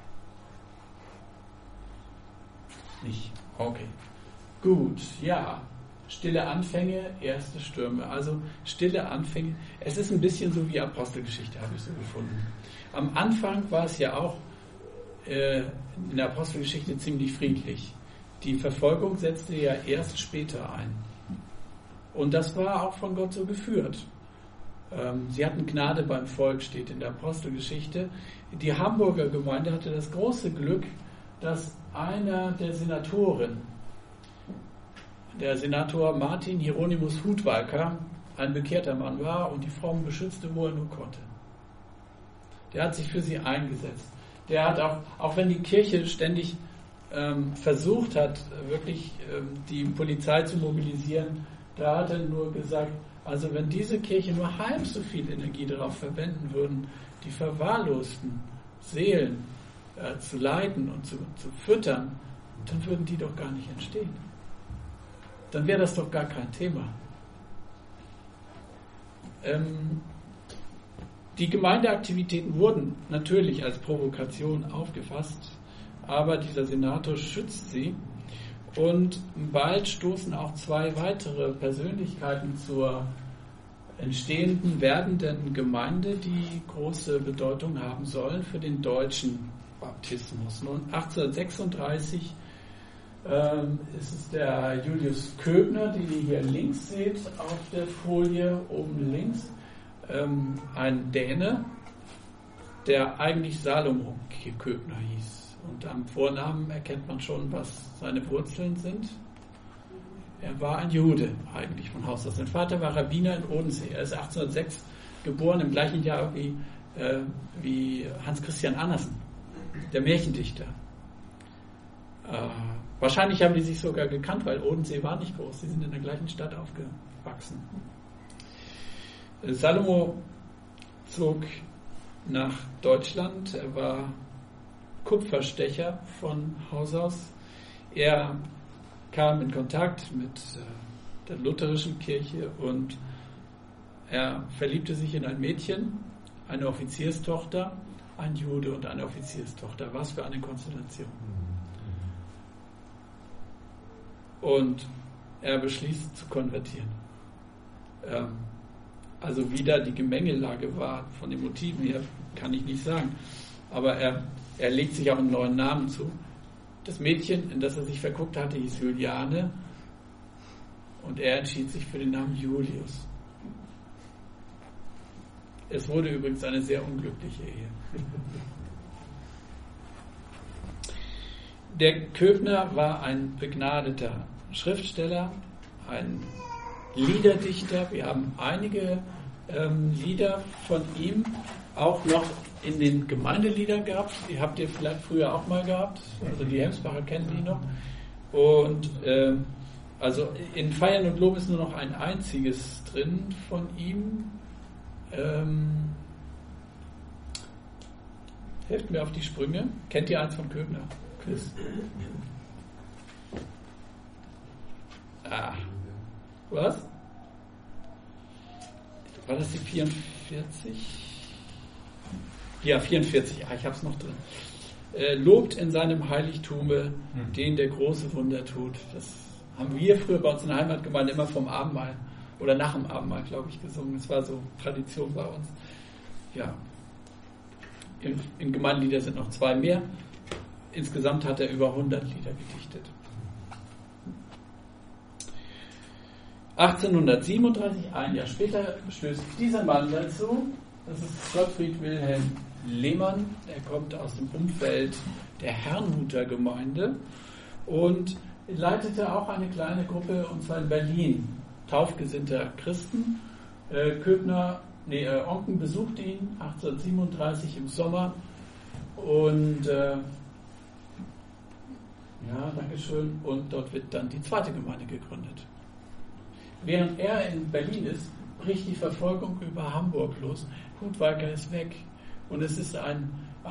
Nicht? Okay. Gut, ja. Stille Anfänge, erste Stürme. Also stille Anfänge. Es ist ein bisschen so wie Apostelgeschichte, habe ich so gefunden. Am Anfang war es ja auch in der Apostelgeschichte ziemlich friedlich. Die Verfolgung setzte ja erst später ein. Und das war auch von Gott so geführt. Sie hatten Gnade beim Volk, steht in der Apostelgeschichte. Die Hamburger Gemeinde hatte das große Glück, dass einer der Senatoren, der Senator Martin Hieronymus Hudwalker, ein bekehrter Mann war und die Frauen beschützte, wo er nur konnte. Der hat sich für sie eingesetzt. Der hat auch wenn die Kirche ständig versucht hat, wirklich die Polizei zu mobilisieren, da hat er nur gesagt, also wenn diese Kirche nur halb so viel Energie darauf verwenden würden, die verwahrlosten Seelen zu leiten und zu füttern, dann würden die doch gar nicht entstehen. Dann wäre das doch gar kein Thema. Die Gemeindeaktivitäten wurden natürlich als Provokation aufgefasst, aber dieser Senator schützt sie und bald stoßen auch zwei weitere Persönlichkeiten zur entstehenden, werdenden Gemeinde, die große Bedeutung haben sollen für den deutschen Baptismus. Nun 1836 ist es der Julius Köbner, den ihr hier links seht auf der Folie, oben links, ein Däne, der eigentlich Salomo Köbner hieß. Und am Vornamen erkennt man schon, was seine Wurzeln sind. Er war ein Jude eigentlich von Haus aus. Sein Vater war Rabbiner in Odensee. Er ist 1806 geboren, im gleichen Jahr wie Hans Christian Andersen, der Märchendichter. Wahrscheinlich haben die sich sogar gekannt, weil Odensee war nicht groß. Sie sind in der gleichen Stadt aufgewachsen. Salomo zog nach Deutschland. Er war Kupferstecher von Haus aus. Er kam in Kontakt mit der lutherischen Kirche und er verliebte sich in ein Mädchen, eine Offizierstochter, ein Jude und eine Offizierstochter. Was für eine Konstellation. Und er beschließt zu konvertieren. Also wieder die Gemengelage war, von den Motiven her kann ich nicht sagen. Aber er legt sich auch einen neuen Namen zu. Das Mädchen, in das er sich verguckt hatte, hieß Juliane und er entschied sich für den Namen Julius. Es wurde übrigens eine sehr unglückliche Ehe. Der Köbner war ein begnadeter Schriftsteller, ein Liederdichter. Wir haben einige Lieder von ihm auch noch in den Gemeindeliedern gehabt. Die habt ihr vielleicht früher auch mal gehabt. Also die Hemsbacher kennen die noch. Und also in Feiern und Lob ist nur noch ein einziges drin von ihm. Helft mir auf die Sprünge. Kennt ihr eins von Köbner? Chris? Was? War das die 44? Ja, 44. Ich habe es noch drin. Lobt in seinem Heiligtume den, der große Wunder tut. Das haben wir früher bei uns in der Heimatgemeinde immer vom Abendmahl oder nach dem Abendmahl, glaube ich, gesungen. Das war so Tradition bei uns. Ja. In Gemeindelieder sind noch 2 mehr. Insgesamt hat er über 100 Lieder gedichtet. 1837, ein Jahr später, stößt dieser Mann dazu. Das ist Gottfried Wilhelm Lehmann. Er kommt aus dem Umfeld der Herrnhuter Gemeinde und leitete auch eine kleine Gruppe, und zwar in Berlin, taufgesinnter Christen. Onken besuchte ihn 1837 im Sommer und Dankeschön. Und dort wird dann die zweite Gemeinde gegründet. Während er in Berlin ist, bricht die Verfolgung über Hamburg los. Hudweiger ist weg und es ist ein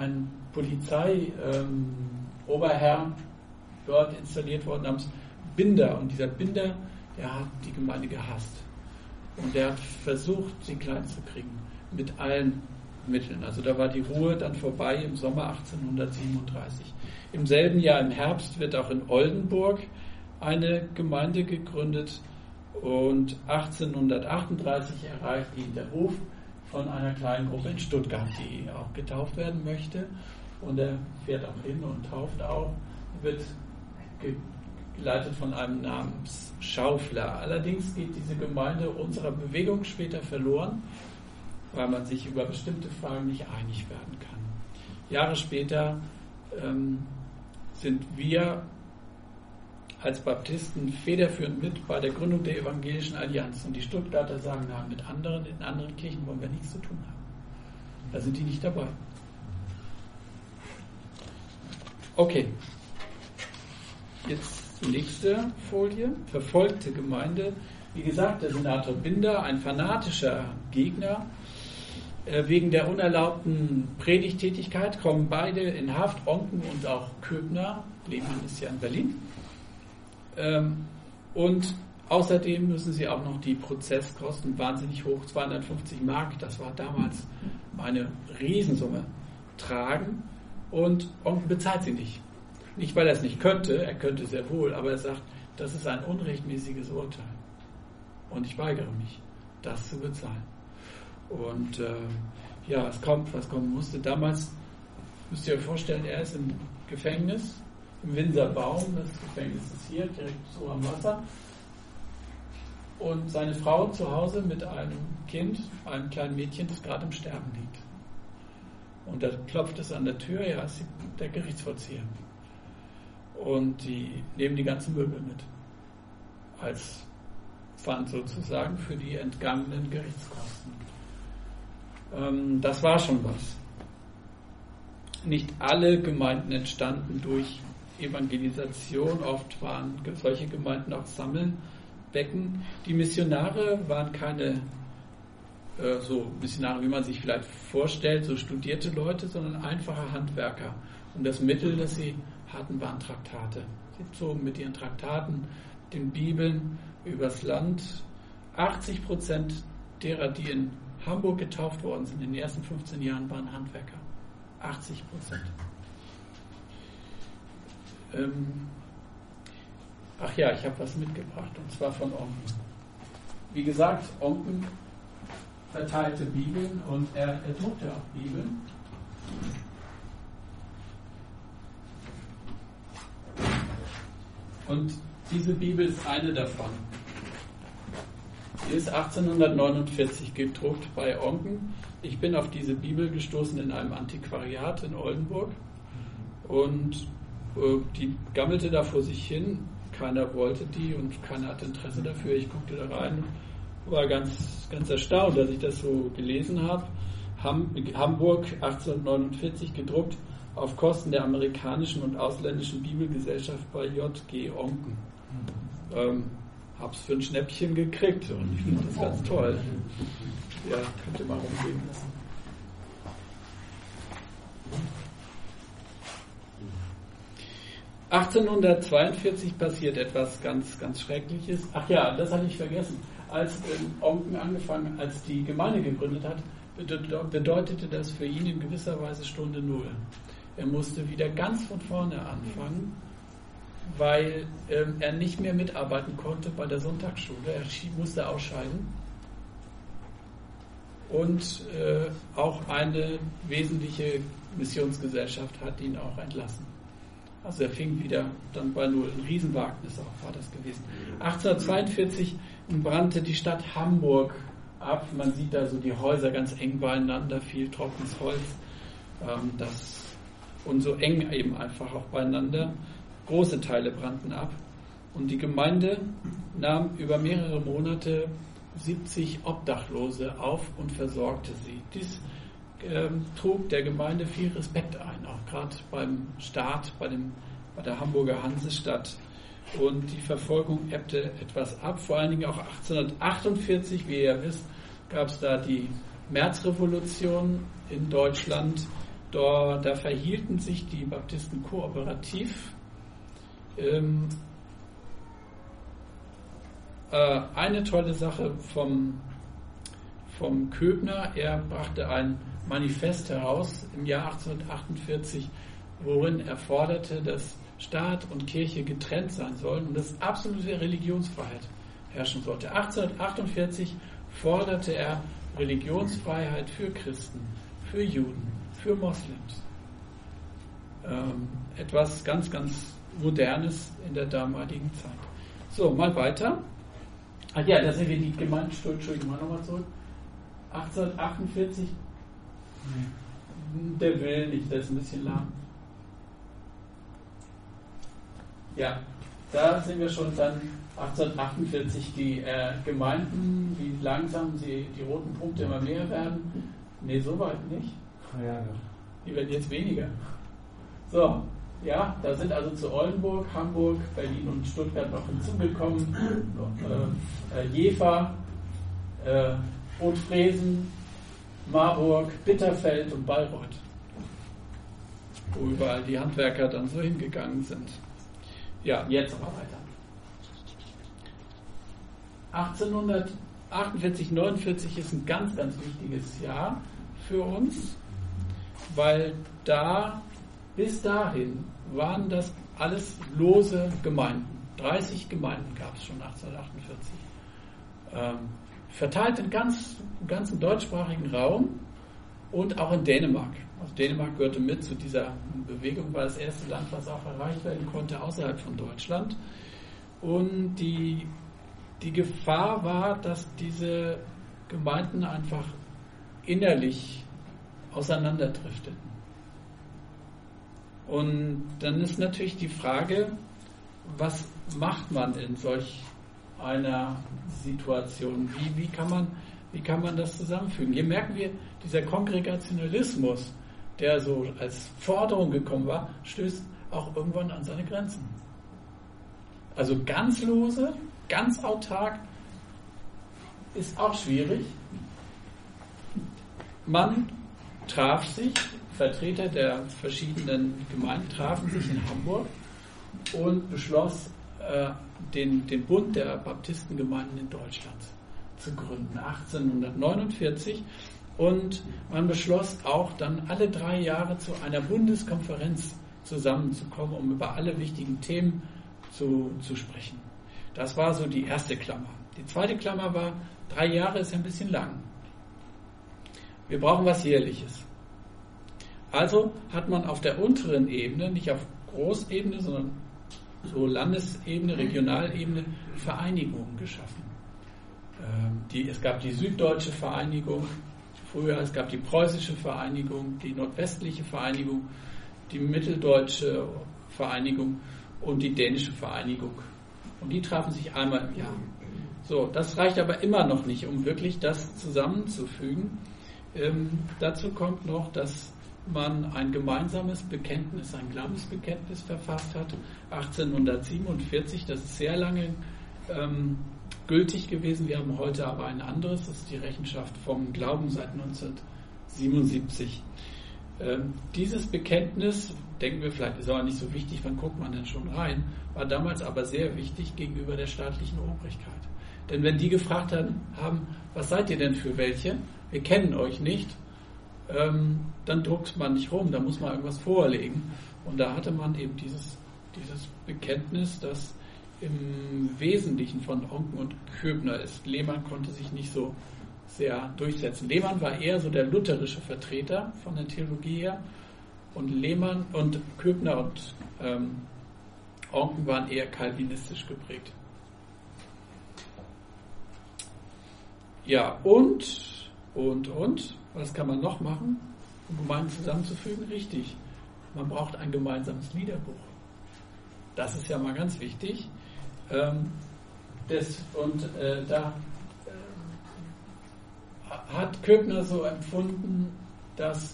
Polizei-Oberherr dort installiert worden namens Binder. Und dieser Binder, der hat die Gemeinde gehasst. Und der hat versucht, sie klein zu kriegen, mit allen Mitteln. Also da war die Ruhe dann vorbei im Sommer 1837. Im selben Jahr im Herbst wird auch in Oldenburg eine Gemeinde gegründet und 1838 erreicht ihn der Ruf von einer kleinen Gruppe in Stuttgart, die auch getauft werden möchte. Und er fährt auch hin und tauft auch, wird geleitet von einem namens Schaufler. Allerdings geht diese Gemeinde unserer Bewegung später verloren, weil man sich über bestimmte Fragen nicht einig werden kann. Jahre später sind wir als Baptisten federführend mit bei der Gründung der Evangelischen Allianz. Und die Stuttgarter sagen, in anderen Kirchen wollen wir nichts zu tun haben. Da sind die nicht dabei. Okay. Jetzt die nächste Folie. Verfolgte Gemeinde. Wie gesagt, der Senator Binder, ein fanatischer Gegner. Wegen der unerlaubten Predigttätigkeit kommen beide in Haft, Onken und auch Köbner. Lehmann ist ja in Berlin. Und außerdem müssen sie auch noch die Prozesskosten wahnsinnig hoch, 250 Mark, das war damals eine Riesensumme, tragen. Und Onken bezahlt sie nicht. Nicht, weil er es nicht könnte, er könnte sehr wohl, aber er sagt, das ist ein unrechtmäßiges Urteil. Und ich weigere mich, das zu bezahlen. Und es kommt, was kommen musste. Damals, müsst ihr euch vorstellen, er ist im Gefängnis, im Winserbaum, das Gefängnis ist hier, direkt so am Wasser. Und seine Frau zu Hause mit einem Kind, einem kleinen Mädchen, das gerade im Sterben liegt. Und da klopft es an der Tür, ja, ist der Gerichtsvollzieher. Und die nehmen die ganzen Möbel mit. Als Pfand sozusagen für die entgangenen Gerichtskosten. Das war schon was. Nicht alle Gemeinden entstanden durch Evangelisation, oft waren solche Gemeinden auch Sammelbecken. Die Missionare waren keine so Missionare, wie man sich vielleicht vorstellt, so studierte Leute, sondern einfache Handwerker. Und das Mittel, das sie hatten, waren Traktate. Sie zogen mit ihren Traktaten, den Bibeln übers Land. 80% derer, die in Hamburg getauft worden sind in den ersten 15 Jahren, waren Handwerker. 80%. Ich habe was mitgebracht, und zwar von Onken. Wie gesagt, Onken verteilte Bibeln und er druckte auch Bibeln. Und diese Bibel ist eine davon. Die ist 1849 gedruckt bei Onken. Ich bin auf diese Bibel gestoßen in einem Antiquariat in Oldenburg und die gammelte da vor sich hin. Keiner wollte die und keiner hatte Interesse dafür. Ich guckte da rein, war ganz, ganz erstaunt, dass ich das so gelesen habe. Hamburg 1849 gedruckt auf Kosten der amerikanischen und ausländischen Bibelgesellschaft bei J.G. Onken. Hab's für ein Schnäppchen gekriegt und ich finde das ganz toll. Ja, könnt ihr mal rumgehen lassen. (1842) passiert etwas ganz, ganz Schreckliches. Ach ja, das hatte ich vergessen. Als Onken als die Gemeinde gegründet hat, bedeutete das für ihn in gewisser Weise Stunde Null. Er musste wieder ganz von vorne anfangen, weil er nicht mehr mitarbeiten konnte bei der Sonntagsschule. Er musste ausscheiden. Und auch eine wesentliche Missionsgesellschaft hat ihn auch entlassen. Also er fing wieder dann bei Null. Ein Riesenwagnis auch war das gewesen. 1842 brannte die Stadt Hamburg ab. Man sieht da so die Häuser ganz eng beieinander, viel trockenes Holz. Und so eng eben einfach auch beieinander. Große Teile brannten ab. Und die Gemeinde nahm über mehrere Monate 70 Obdachlose auf und versorgte sie. Dies trug der Gemeinde viel Respekt ein, auch gerade beim Staat, bei der Hamburger Hansestadt. Und die Verfolgung ebbte etwas ab, vor allen Dingen auch 1848, wie ihr wisst, gab es da die Märzrevolution in Deutschland. Da verhielten sich die Baptisten kooperativ. Eine tolle Sache vom Köbner, er brachte ein Manifest heraus im Jahr 1848, worin er forderte, dass Staat und Kirche getrennt sein sollen und dass absolute Religionsfreiheit herrschen sollte. 1848 forderte er Religionsfreiheit für Christen, für Juden, für Moslems. Etwas ganz, ganz Modernes in der damaligen Zeit. So, mal weiter. Ach ja, da sind wir die Gemeinde, Entschuldigung, mal nochmal zurück. 1848, der will nicht, der ist ein bisschen lahm. Ja, da sind wir schon dann 1848, die Gemeinden, wie langsam die roten Punkte immer mehr werden. Nee, so weit nicht. Ja. Die werden jetzt weniger. So, ja, da sind also zu Oldenburg, Hamburg, Berlin und Stuttgart noch hinzugekommen. Jever, Rotfresen, Marburg, Bitterfeld und Bayreuth. Wo überall die Handwerker dann so hingegangen sind. Ja, jetzt aber weiter. 1848, 49 ist ein ganz, ganz wichtiges Jahr für uns, weil bis dahin waren das alles lose Gemeinden. 30 Gemeinden gab es schon 1848. Verteilt im ganzen deutschsprachigen Raum und auch in Dänemark. Also Dänemark gehörte mit zu dieser Bewegung, war das erste Land, was auch erreicht werden konnte außerhalb von Deutschland. Und die Gefahr war, dass diese Gemeinden einfach innerlich auseinanderdrifteten. Und dann ist natürlich die Frage, was macht man in solch einer Situation? Wie kann man das zusammenfügen? Hier merken wir, dieser Kongregationalismus, der so als Forderung gekommen war, stößt auch irgendwann an seine Grenzen. Also ganz lose, ganz autark ist auch schwierig. Man traf sich, Vertreter der verschiedenen Gemeinden trafen sich in Hamburg und beschloss, den Bund der Baptistengemeinden in Deutschland zu gründen, 1849. Und man beschloss auch dann alle 3 Jahre zu einer Bundeskonferenz zusammenzukommen, um über alle wichtigen Themen zu sprechen. Das war so die erste Klammer. Die zweite Klammer war, 3 Jahre ist ein bisschen lang. Wir brauchen was Jährliches. Also hat man auf der unteren Ebene, nicht auf Großebene, sondern so Landesebene, Regionalebene, Vereinigungen geschaffen. Es gab die Süddeutsche Vereinigung früher, es gab die Preußische Vereinigung, die Nordwestliche Vereinigung, die Mitteldeutsche Vereinigung und die Dänische Vereinigung. Und die trafen sich einmal im Jahr. So, das reicht aber immer noch nicht, um wirklich das zusammenzufügen. Dazu kommt noch, dass man ein gemeinsames Bekenntnis, ein Glaubensbekenntnis verfasst hat, 1847, das ist sehr lange gültig gewesen. Wir haben heute aber ein anderes, das ist die Rechenschaft vom Glauben seit 1977. Dieses Bekenntnis, denken wir vielleicht, ist aber nicht so wichtig, wann guckt man denn schon rein, war damals aber sehr wichtig gegenüber der staatlichen Obrigkeit. Denn wenn die gefragt haben, was seid ihr denn für welche? Wir kennen euch nicht, dann druckt man nicht rum, da muss man irgendwas vorlegen. Und da hatte man eben dieses Bekenntnis, das im Wesentlichen von Oncken und Köbner ist. Lehmann konnte sich nicht so sehr durchsetzen. Lehmann war eher so der lutherische Vertreter von der Theologie her und Lehmann und Köbner und Oncken waren eher kalvinistisch geprägt. Ja, und was kann man noch machen, um Gemeinden zusammenzufügen? Richtig, man braucht ein gemeinsames Liederbuch. Das ist ja mal ganz wichtig. Da hat Köbner so empfunden, dass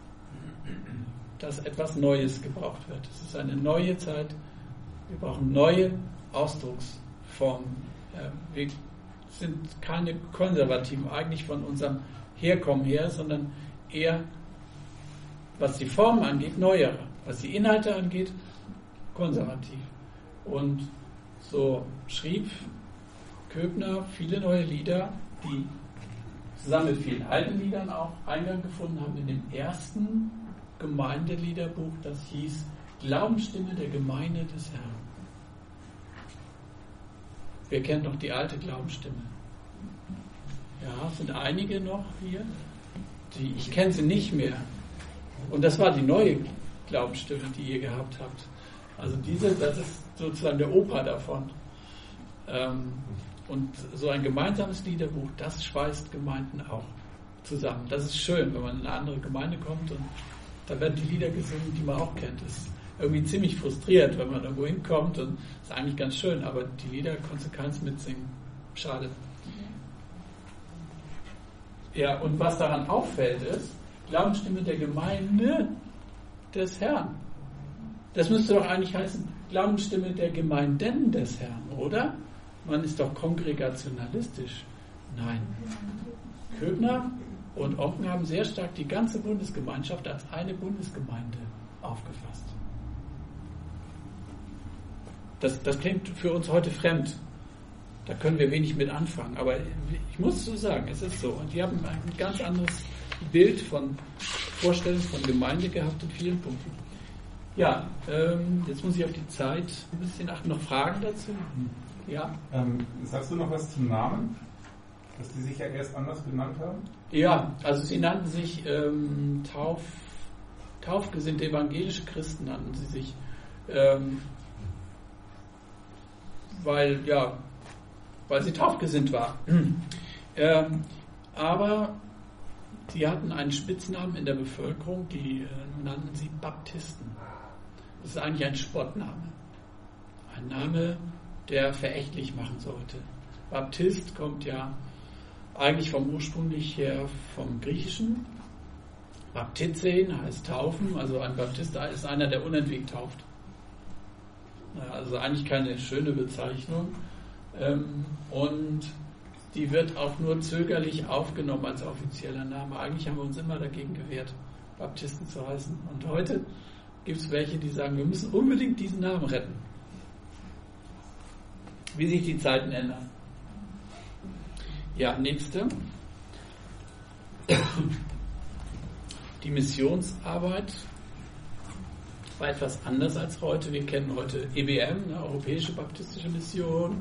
etwas Neues gebraucht wird. Es ist eine neue Zeit. Wir brauchen neue Ausdrucksformen. Wir sind keine Konservativen eigentlich von unserem Herkommen her, sondern eher, was die Formen angeht, neuere. Was die Inhalte angeht, konservativ. Und so schrieb Köbner viele neue Lieder, die zusammen mit vielen alten Liedern auch Eingang gefunden haben in dem ersten Gemeindeliederbuch, das hieß Glaubensstimme der Gemeinde des Herrn. Wer kennt noch die alte Glaubensstimme? Ja, sind einige noch hier? Ich kenne sie nicht mehr. Und das war die neue Glaubensstimme, die ihr gehabt habt. Also das ist sozusagen der Opa davon. Und so ein gemeinsames Liederbuch, das schweißt Gemeinden auch zusammen. Das ist schön, wenn man in eine andere Gemeinde kommt und da werden die Lieder gesungen, die man auch kennt. Das ist irgendwie ziemlich frustrierend, wenn man irgendwo hinkommt und ist eigentlich ganz schön, aber die Lieder konntest du keins mitsingen. Schade. Ja, und was daran auffällt ist, Glaubensstimme der Gemeinde des Herrn. Das müsste doch eigentlich heißen, Glaubensstimme der Gemeinden des Herrn, oder? Man ist doch kongregationalistisch. Nein. Köbner und Oncken haben sehr stark die ganze Bundesgemeinschaft als eine Bundesgemeinde aufgefasst. Das klingt für uns heute fremd. Da können wir wenig mit anfangen. Aber ich muss so sagen, es ist so. Und die haben ein ganz anderes Bild von Vorstellung von Gemeinde gehabt in vielen Punkten. Ja, jetzt muss ich auf die Zeit ein bisschen achten. Noch Fragen dazu? Ja. Sagst du noch was zum Namen? Dass die sich ja erst anders genannt haben? Ja, also sie nannten sich taufgesinnte evangelische Christen nannten sie sich. Weil sie taufgesinnt war. Aber die hatten einen Spitznamen in der Bevölkerung, die nannten sie Baptisten. Das ist eigentlich ein Spottname. Ein Name, der verächtlich machen sollte. Baptist kommt ja eigentlich ursprünglich her vom Griechischen. Baptizein heißt taufen, also ein Baptist ist einer, der unentwegt tauft. Also eigentlich keine schöne Bezeichnung. Und die wird auch nur zögerlich aufgenommen als offizieller Name. Eigentlich haben wir uns immer dagegen gewehrt, Baptisten zu heißen. Und heute gibt es welche, die sagen, wir müssen unbedingt diesen Namen retten. Wie sich die Zeiten ändern. Ja, nächste. Die Missionsarbeit war etwas anders als heute. Wir kennen heute EBM, Europäische Baptistische Mission.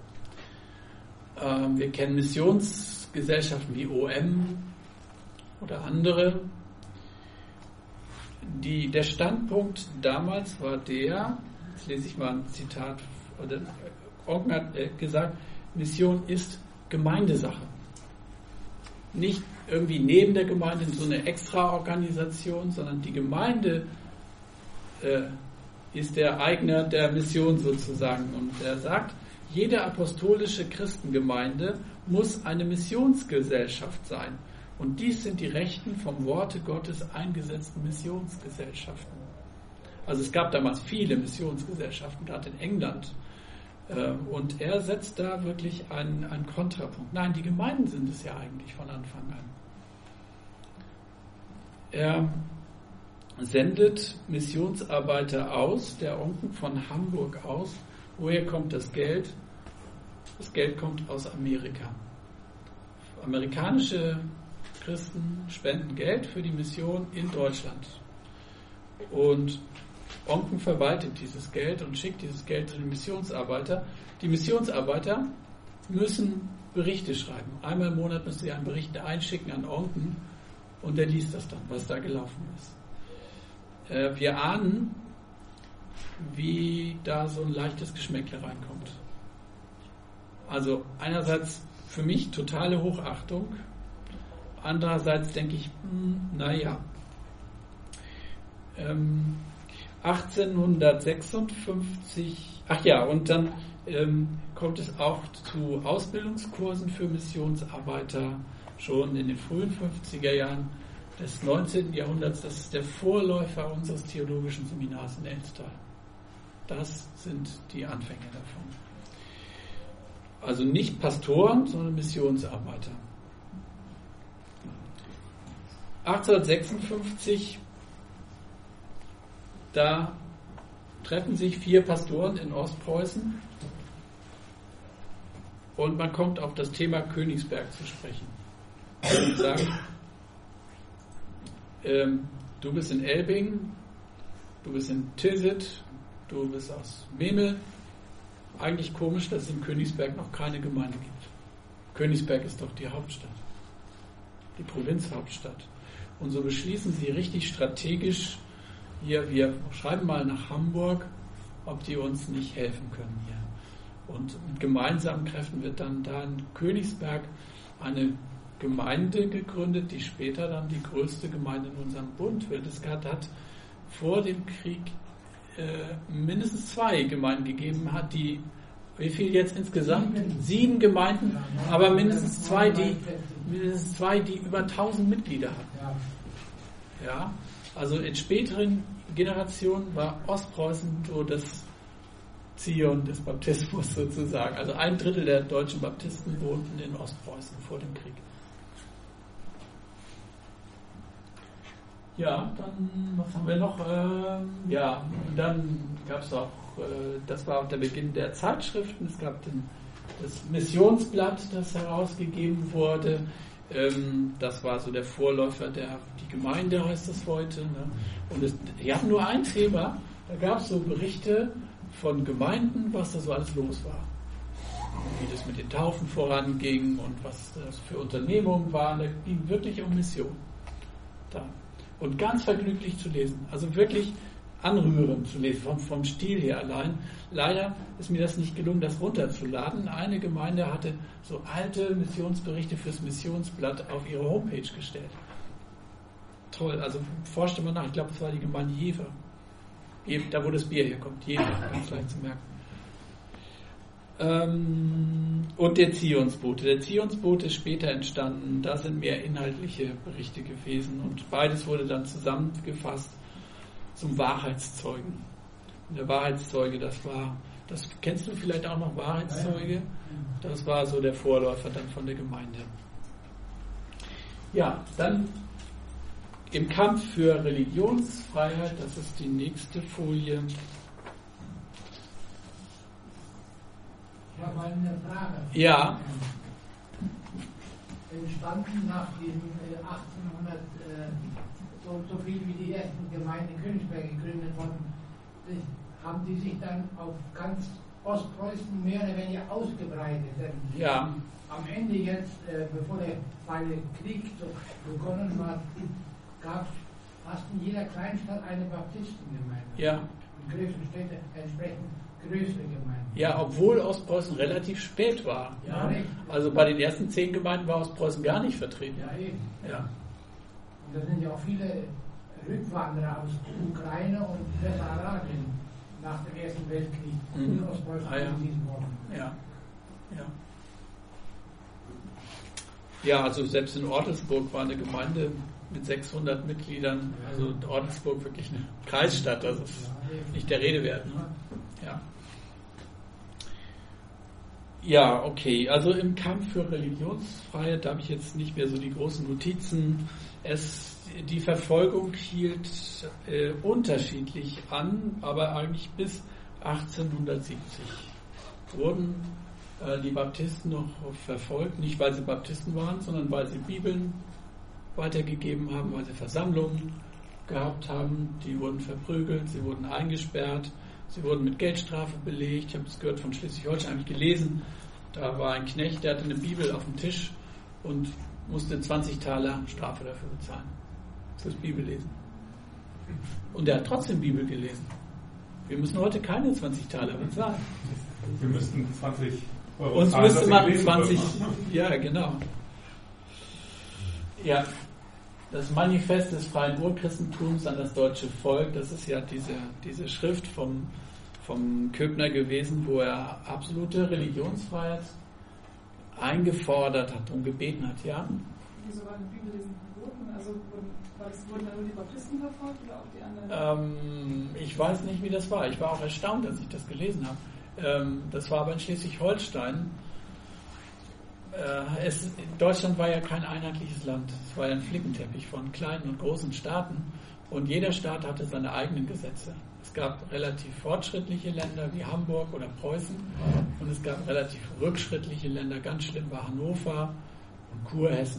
Wir kennen Missionsgesellschaften wie OM oder andere. Der Standpunkt damals war jetzt lese ich mal ein Zitat, Oncken hat gesagt, Mission ist Gemeindesache. Nicht irgendwie neben der Gemeinde in so eine Extraorganisation, sondern die Gemeinde ist der Eigner der Mission sozusagen. Und er sagt, jede apostolische Christengemeinde muss eine Missionsgesellschaft sein. Und dies sind die rechten, vom Worte Gottes eingesetzten Missionsgesellschaften. Also es gab damals viele Missionsgesellschaften, gerade in England. Und er setzt da wirklich einen Kontrapunkt. Nein, die Gemeinden sind es ja eigentlich von Anfang an. Er sendet Missionsarbeiter aus, der Oncken von Hamburg aus. Woher kommt das Geld? Das Geld kommt aus Amerika. Amerikanische Christen spenden Geld für die Mission in Deutschland. Und Oncken verwaltet dieses Geld und schickt dieses Geld zu den Missionsarbeitern. Die Missionsarbeiter müssen Berichte schreiben. Einmal im Monat müssen sie einen Bericht einschicken an Oncken und der liest das dann, was da gelaufen ist. Wir ahnen, wie da so ein leichtes Geschmäckle reinkommt. Also einerseits für mich totale Hochachtung, andererseits denke ich, naja. 1856, und dann kommt es auch zu Ausbildungskursen für Missionsarbeiter schon in den frühen 50er Jahren des 19. Jahrhunderts. Das ist der Vorläufer unseres theologischen Seminars in Elstal. Das sind die Anfänge davon. Also nicht Pastoren, sondern Missionsarbeiter. 1856, da treffen sich 4 Pastoren in Ostpreußen und man kommt auf das Thema Königsberg zu sprechen. Und sagen, du bist in Elbing, du bist in Tilsit, du bist aus Memel. Eigentlich komisch, dass es in Königsberg noch keine Gemeinde gibt. Königsberg ist doch die Hauptstadt, die Provinzhauptstadt. Und so beschließen sie richtig strategisch, hier, wir schreiben mal nach Hamburg, ob die uns nicht helfen können hier. Und mit gemeinsamen Kräften wird dann da in Königsberg eine Gemeinde gegründet, die später dann die größte Gemeinde in unserem Bund wird. Es hat vor dem Krieg mindestens 2 Gemeinden gegeben hat, die, wie viel jetzt insgesamt? 7 Gemeinden, aber mindestens zwei, die über 1000 Mitglieder hatten. Ja, also in späteren Generationen war Ostpreußen so das Zion des Baptismus sozusagen. Also 1/3 der deutschen Baptisten wohnten in Ostpreußen vor dem Krieg. Ja, dann, was haben wir noch? Dann gab es auch, das war auch der Beginn der Zeitschriften. Es gab das Missionsblatt, das herausgegeben wurde. Das war so der Vorläufer die Gemeinde heißt das heute. Ne? Und die hatten nur ein Thema. Da gab es so Berichte von Gemeinden, was da so alles los war. Wie das mit den Taufen voranging und was das für Unternehmungen waren. Da ging wirklich um Mission. Da. Und ganz vergnüglich zu lesen. Also wirklich anrührend zu lesen, vom Stil her allein. Leider ist mir das nicht gelungen, das runterzuladen. Eine Gemeinde hatte so alte Missionsberichte fürs Missionsblatt auf ihre Homepage gestellt. Toll, also forschte mal nach. Ich glaube, es war die Gemeinde Jever. Da, wo das Bier herkommt. Jever, ganz leicht zu merken. Und der Zionsbote. Der Zionsbote ist später entstanden. Da sind mehr inhaltliche Berichte gewesen. Und beides wurde dann zusammengefasst zum Wahrheitszeugen. Und der Wahrheitszeuge, das kennst du vielleicht auch noch, Wahrheitszeuge? Das war so der Vorläufer dann von der Gemeinde. Ja, dann im Kampf für Religionsfreiheit, das ist die nächste Folie. Ich habe eine Frage. Ja. Entstanden nach dem 1800 so viel wie die ersten Gemeinden in Königsberg gegründet wurden, haben die sich dann auf ganz Ostpreußen mehr oder weniger ausgebreitet. Ja. Am Ende jetzt, bevor der Zweite Krieg so begonnen hat, gab es fast in jeder Kleinstadt eine Baptistengemeinde. Ja. In größeren Städten entsprechend größere Gemeinden. Ja, obwohl Ostpreußen relativ spät war. Ja, ja. Also bei den ersten 10 Gemeinden war Ostpreußen gar nicht vertreten. Ja, eben. Ja. Und da sind ja auch viele Rückwanderer aus Ukraine und Westarabien nach dem Ersten Weltkrieg in Ostpreußen angewiesen worden. Ja. Ja, also selbst in Ortelsburg war eine Gemeinde mit 600 Mitgliedern, also Ortelsburg wirklich eine Kreisstadt, das ist nicht der Rede wert. Ne? Ja. Ja, okay. Also im Kampf für Religionsfreiheit, da habe ich jetzt nicht mehr so die großen Notizen. Die Verfolgung hielt unterschiedlich an, aber eigentlich bis 1870 wurden die Baptisten noch verfolgt, nicht weil sie Baptisten waren, sondern weil sie Bibeln weitergegeben haben, weil sie Versammlungen gehabt haben. Die wurden verprügelt, sie wurden eingesperrt. Sie wurden mit Geldstrafe belegt. Ich habe es gehört von Schleswig-Holstein, habe ich gelesen. Da war ein Knecht, der hatte eine Bibel auf dem Tisch und musste 20 Taler Strafe dafür bezahlen. Fürs Bibellesen. Und der hat trotzdem Bibel gelesen. Wir müssen heute keine 20 Taler bezahlen. Wir müssten 20 Euro uns zahlen. Müsste man 20. Ja, genau. Ja. das Manifest des freien Urchristentums an das deutsche Volk, das ist ja diese Schrift vom Köbner gewesen, wo er absolute Religionsfreiheit eingefordert hat und gebeten hat, ja? Wieso war die Bibellesen verboten? Also wurden da nur die Baptisten verfolgt oder auch die anderen? Ich weiß nicht, wie das war. Ich war auch erstaunt, als ich das gelesen habe. Das war aber in Schleswig-Holstein. Deutschland war ja kein einheitliches Land. Es war ja ein Flickenteppich von kleinen und großen Staaten. Und jeder Staat hatte seine eigenen Gesetze. Es gab relativ fortschrittliche Länder wie Hamburg oder Preußen. Und es gab relativ rückschrittliche Länder. Ganz schlimm war Hannover und Kurhessen.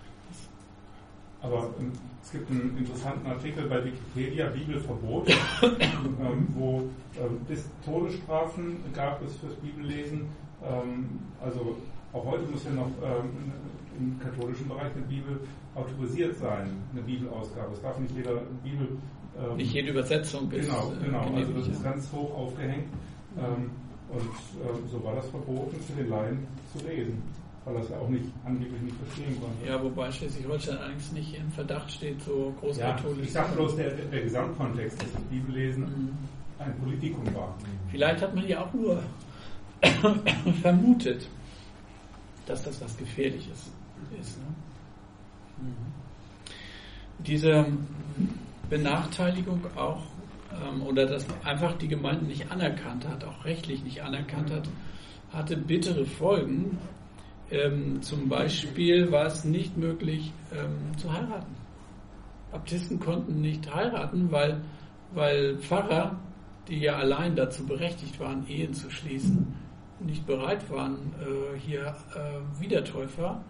Aber es gibt einen interessanten Artikel bei Wikipedia, Bibelverbot, wo bis Todesstrafen gab es fürs Bibellesen. Also auch heute muss ja noch im katholischen Bereich eine Bibel autorisiert sein, eine Bibelausgabe. Es darf nicht jeder Bibel... nicht jede Übersetzung ist... Genau. Also das ist ganz hoch aufgehängt. Und so war das verboten, für den Laien zu lesen, weil das ja auch angeblich nicht verstehen konnte. Ja, wobei Schleswig-Holstein eigentlich nicht im Verdacht steht, so großkatholisch. Ich sage bloß, der Gesamtkontext, dass das Bibellesen ein Politikum war. Vielleicht hat man ja auch nur vermutet, dass das was Gefährliches ist. Ne? Diese Benachteiligung auch, oder dass einfach die Gemeinde nicht anerkannt hat, auch rechtlich nicht anerkannt hat, hatte bittere Folgen. Zum Beispiel war es nicht möglich zu heiraten. Baptisten konnten nicht heiraten, weil Pfarrer, die ja allein dazu berechtigt waren, Ehen zu schließen, nicht bereit waren, hier Wiedertäufer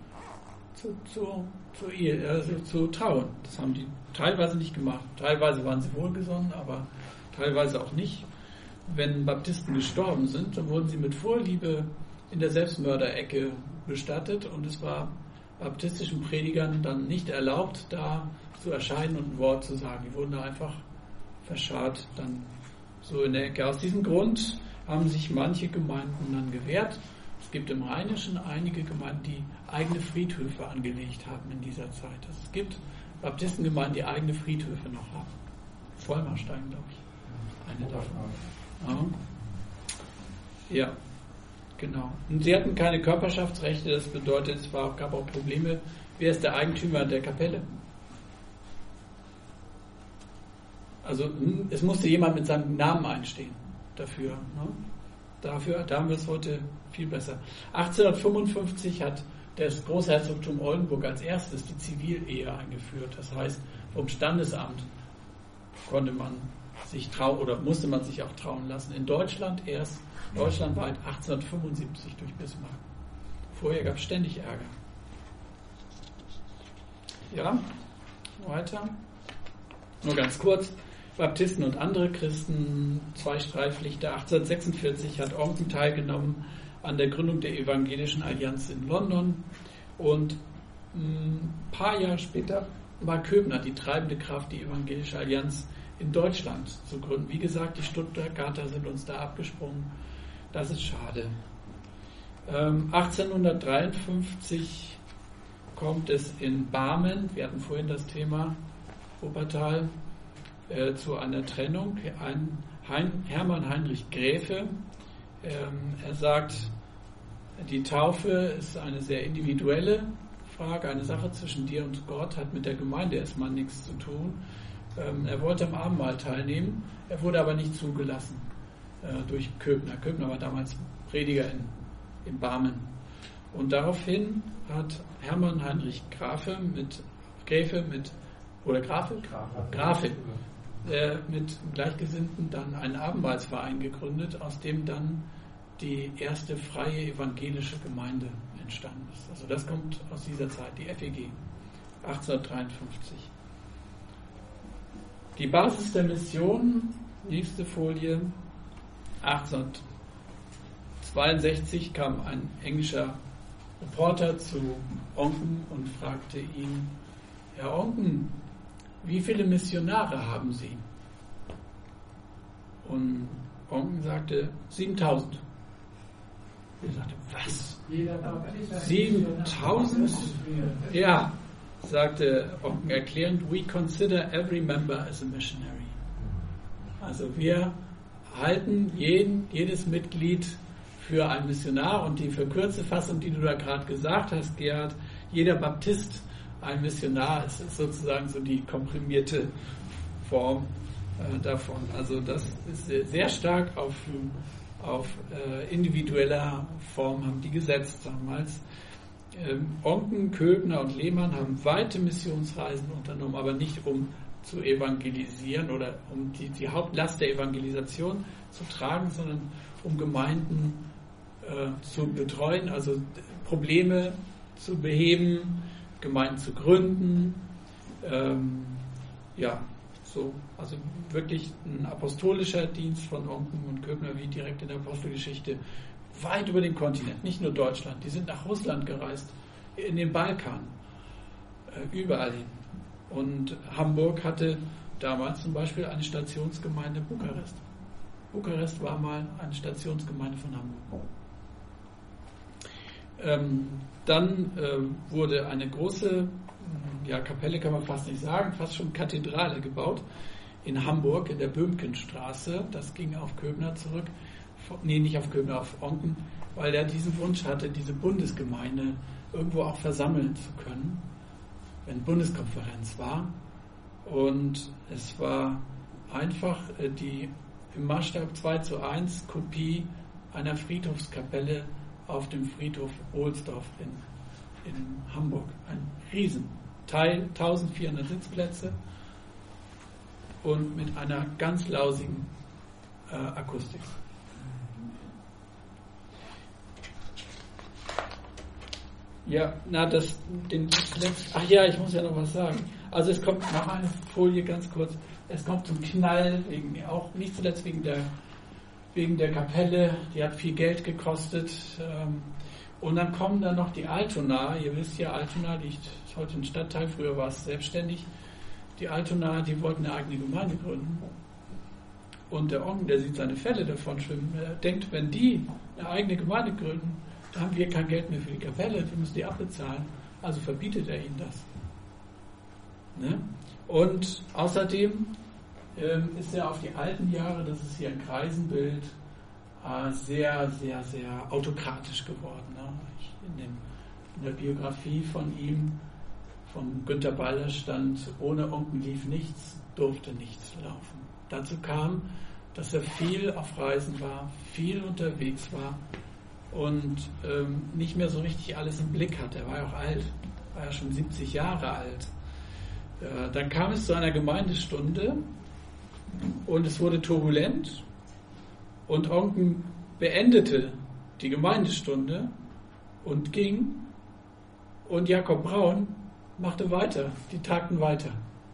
zu trauen. Das haben die teilweise nicht gemacht. Teilweise waren sie wohlgesonnen, aber teilweise auch nicht. Wenn Baptisten gestorben sind, dann wurden sie mit Vorliebe in der Selbstmörderecke bestattet und es war baptistischen Predigern dann nicht erlaubt, da zu erscheinen und ein Wort zu sagen. Die wurden da einfach verscharrt, dann so in der Ecke. Aus diesem Grund haben sich manche Gemeinden dann gewehrt. Es gibt im Rheinischen einige Gemeinden, die eigene Friedhöfe angelegt haben in dieser Zeit. Also es gibt Baptistengemeinden, die eigene Friedhöfe noch haben. Vollmarstein, glaube ich, eine davon. Ja, genau. Und sie hatten keine Körperschaftsrechte, das bedeutet, es gab auch Probleme. Wer ist der Eigentümer der Kapelle? Also es musste jemand mit seinem Namen einstehen dafür. Ne? Da haben wir es heute viel besser. 1855 hat das Großherzogtum Oldenburg als erstes die Zivilehe eingeführt. Das heißt, vom Standesamt musste man sich auch trauen lassen. In Deutschland erst deutschlandweit 1875 durch Bismarck. Vorher gab es ständig Ärger. Ja, weiter. Nur ganz kurz. Baptisten und andere Christen, 2 Streitpflichter. 1846 hat Onken teilgenommen an der Gründung der Evangelischen Allianz in London und ein paar Jahre später war Köbner die treibende Kraft, die Evangelische Allianz in Deutschland zu gründen. Wie gesagt, die Stuttgarter sind uns da abgesprungen. Das ist schade. 1853 kommt es in Barmen, wir hatten vorhin das Thema Wuppertal, zu einer Trennung. Hermann Heinrich Gräfe, er sagt, die Taufe ist eine sehr individuelle Frage, eine Sache zwischen dir und Gott, hat mit der Gemeinde erstmal nichts zu tun. Er wollte am Abendmahl teilnehmen, er wurde aber nicht zugelassen durch Köbner. Köbner war damals Prediger in Barmen. Und daraufhin hat Hermann Heinrich Grafe mit Gleichgesinnten dann einen Abendmahlsverein gegründet, aus dem dann die erste freie evangelische Gemeinde entstanden ist. Also das kommt aus dieser Zeit, die FEG, 1853. Die Basis der Mission, nächste Folie, 1862 kam ein englischer Reporter zu Onken und fragte ihn, Herr Onken, wie viele Missionare haben Sie? Und Onken sagte 7000. Er sagte, was? 7000? Ja, sagte Onken erklärend, we consider every member as a missionary. Also wir halten jedes Mitglied für ein Missionar, und die verkürzte Fassung, die du da gerade gesagt hast, Gerhard, jeder Baptist ein Missionar, ist sozusagen so die komprimierte Form davon. Also das ist sehr stark auf individueller Form haben die gesetzt damals. Onken, Köbner und Lehmann haben weite Missionsreisen unternommen, aber nicht um zu evangelisieren oder um die Hauptlast der Evangelisation zu tragen, sondern um Gemeinden zu betreuen, also Probleme zu beheben, Gemeinden zu gründen. Also wirklich ein apostolischer Dienst von Onken und Köbner, wie direkt in der Apostelgeschichte, weit über den Kontinent, nicht nur Deutschland. Die sind nach Russland gereist, in den Balkan, überall hin. Und Hamburg hatte damals zum Beispiel eine Stationsgemeinde Bukarest. Bukarest war mal eine Stationsgemeinde von Hamburg. Dann wurde eine große Kapelle, kann man fast nicht sagen, fast schon Kathedrale gebaut in Hamburg, in der Böhmkenstraße. Das ging auf Köbner zurück. Nicht auf Köbner, auf Onken, weil er diesen Wunsch hatte, diese Bundesgemeinde irgendwo auch versammeln zu können, wenn Bundeskonferenz war. Und es war einfach die im Maßstab 2:1 Kopie einer Friedhofskapelle auf dem Friedhof Ohlsdorf in Hamburg. Ein Riesenteil, 1400 Sitzplätze und mit einer ganz lausigen Akustik. Ja, ich muss ja noch was sagen. Also es kommt noch eine Folie ganz kurz. Es kommt zum Knall, auch nicht zuletzt wegen der Kapelle, die hat viel Geld gekostet. Und dann kommen dann noch die Altonaer. Ihr wisst ja, Altona ist heute ein Stadtteil, früher war es selbstständig. Die Altonaer, die wollten eine eigene Gemeinde gründen. Und der Onken, der sieht seine Fälle davon schwimmen, denkt, wenn die eine eigene Gemeinde gründen, dann haben wir kein Geld mehr für die Kapelle, wir müssen die abbezahlen. Also verbietet er ihnen das. Ne? Und außerdem ist er auf die alten Jahre, das ist hier ein Kreisenbild, sehr, sehr, sehr autokratisch geworden. Ne? In der Biografie von ihm, von Günter Balder, stand, ohne Onken lief nichts, durfte nichts laufen. Dazu kam, dass er viel auf Reisen war, viel unterwegs war und nicht mehr so richtig alles im Blick hatte. Er war ja auch alt, war ja schon 70 Jahre alt. Dann kam es zu einer Gemeindestunde und es wurde turbulent und Onken beendete die Gemeindestunde und ging und Jakob Braun machte weiter, die tagten weiter.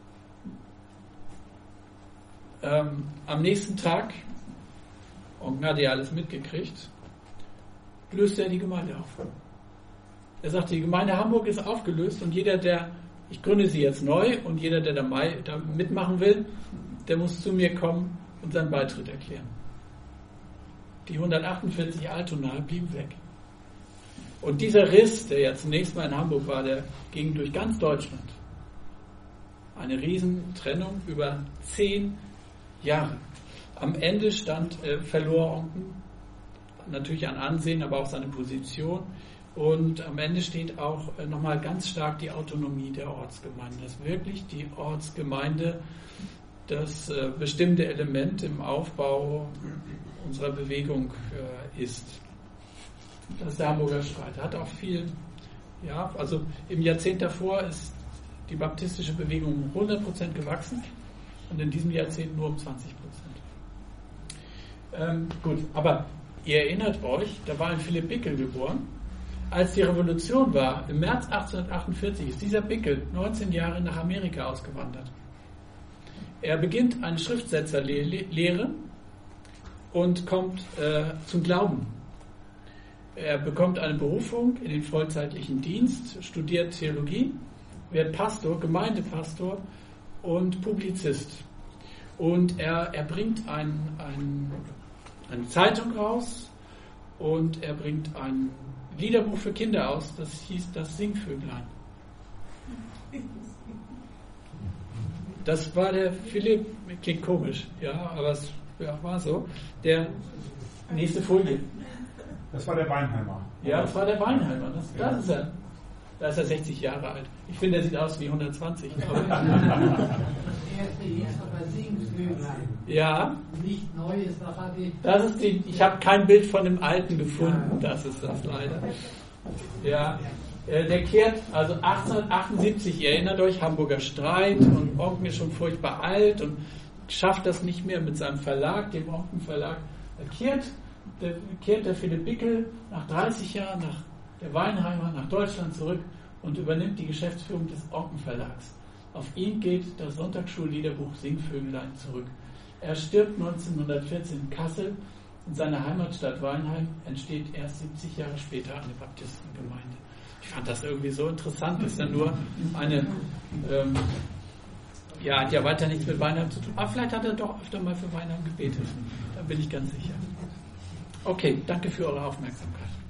Am nächsten Tag, Onken hatte ja alles mitgekriegt, löste er die Gemeinde auf. Er sagte, die Gemeinde Hamburg ist aufgelöst und ich gründe sie jetzt neu und jeder, der da mitmachen will, der muss zu mir kommen und seinen Beitritt erklären. Die 148 Altonaer blieben weg. Und dieser Riss, der ja zunächst mal in Hamburg war, der ging durch ganz Deutschland. Eine Riesentrennung über 10 Jahre. Am Ende verlor Onken natürlich an Ansehen, aber auch seine Position. Und am Ende steht auch nochmal ganz stark die Autonomie der Ortsgemeinde. Dass wirklich die Ortsgemeinde das bestimmte Element im Aufbau unserer Bewegung ist. Das ist der Hamburger Streit. Hat auch viel, also im Jahrzehnt davor ist die baptistische Bewegung um 100% gewachsen und in diesem Jahrzehnt nur um 20%. Gut, aber ihr erinnert euch, da war ein Philipp Bickel geboren. Als die Revolution war, im März 1848, ist dieser Bickel 19 Jahre nach Amerika ausgewandert. Er beginnt eine Schriftsetzerlehre und kommt zum Glauben. Er bekommt eine Berufung in den vollzeitlichen Dienst, studiert Theologie, wird Pastor, Gemeindepastor und Publizist. Und er bringt eine Zeitung raus und er bringt ein Liederbuch für Kinder aus, das hieß Das Singvöglein. Das war der Philipp, klingt komisch, ja, aber es war so. Der nächste Folie. Das war der Weinheimer. Ja, das war der Weinheimer. Das ist er. Da ist er 60 Jahre alt. Ich finde, er sieht aus wie 120. Das erste hieß aber Singvöglein. Ja. Nicht Neues, das hatte ich. Das ist ich habe kein Bild von dem Alten gefunden. Das ist das leider. Ja. Der kehrt, also 1878, ihr erinnert euch, Hamburger Streit und Onken ist schon furchtbar alt und schafft das nicht mehr mit seinem Verlag, dem Onken Verlag. Da kehrt der Philipp Bickel nach 30 Jahren, nach der Weinheimer, nach Deutschland zurück und übernimmt die Geschäftsführung des Onken Verlags. Auf ihn geht das Sonntagsschulliederbuch Singvöglein zurück. Er stirbt 1914 in Kassel. In seiner Heimatstadt Weinheim entsteht erst 70 Jahre später eine Baptistengemeinde. Ich fand das irgendwie so interessant, dass er nur eine, hat ja weiter nichts mit Weinheim zu tun. Aber vielleicht hat er doch öfter mal für Weinheim gebetet. Da bin ich ganz sicher. Okay, danke für eure Aufmerksamkeit.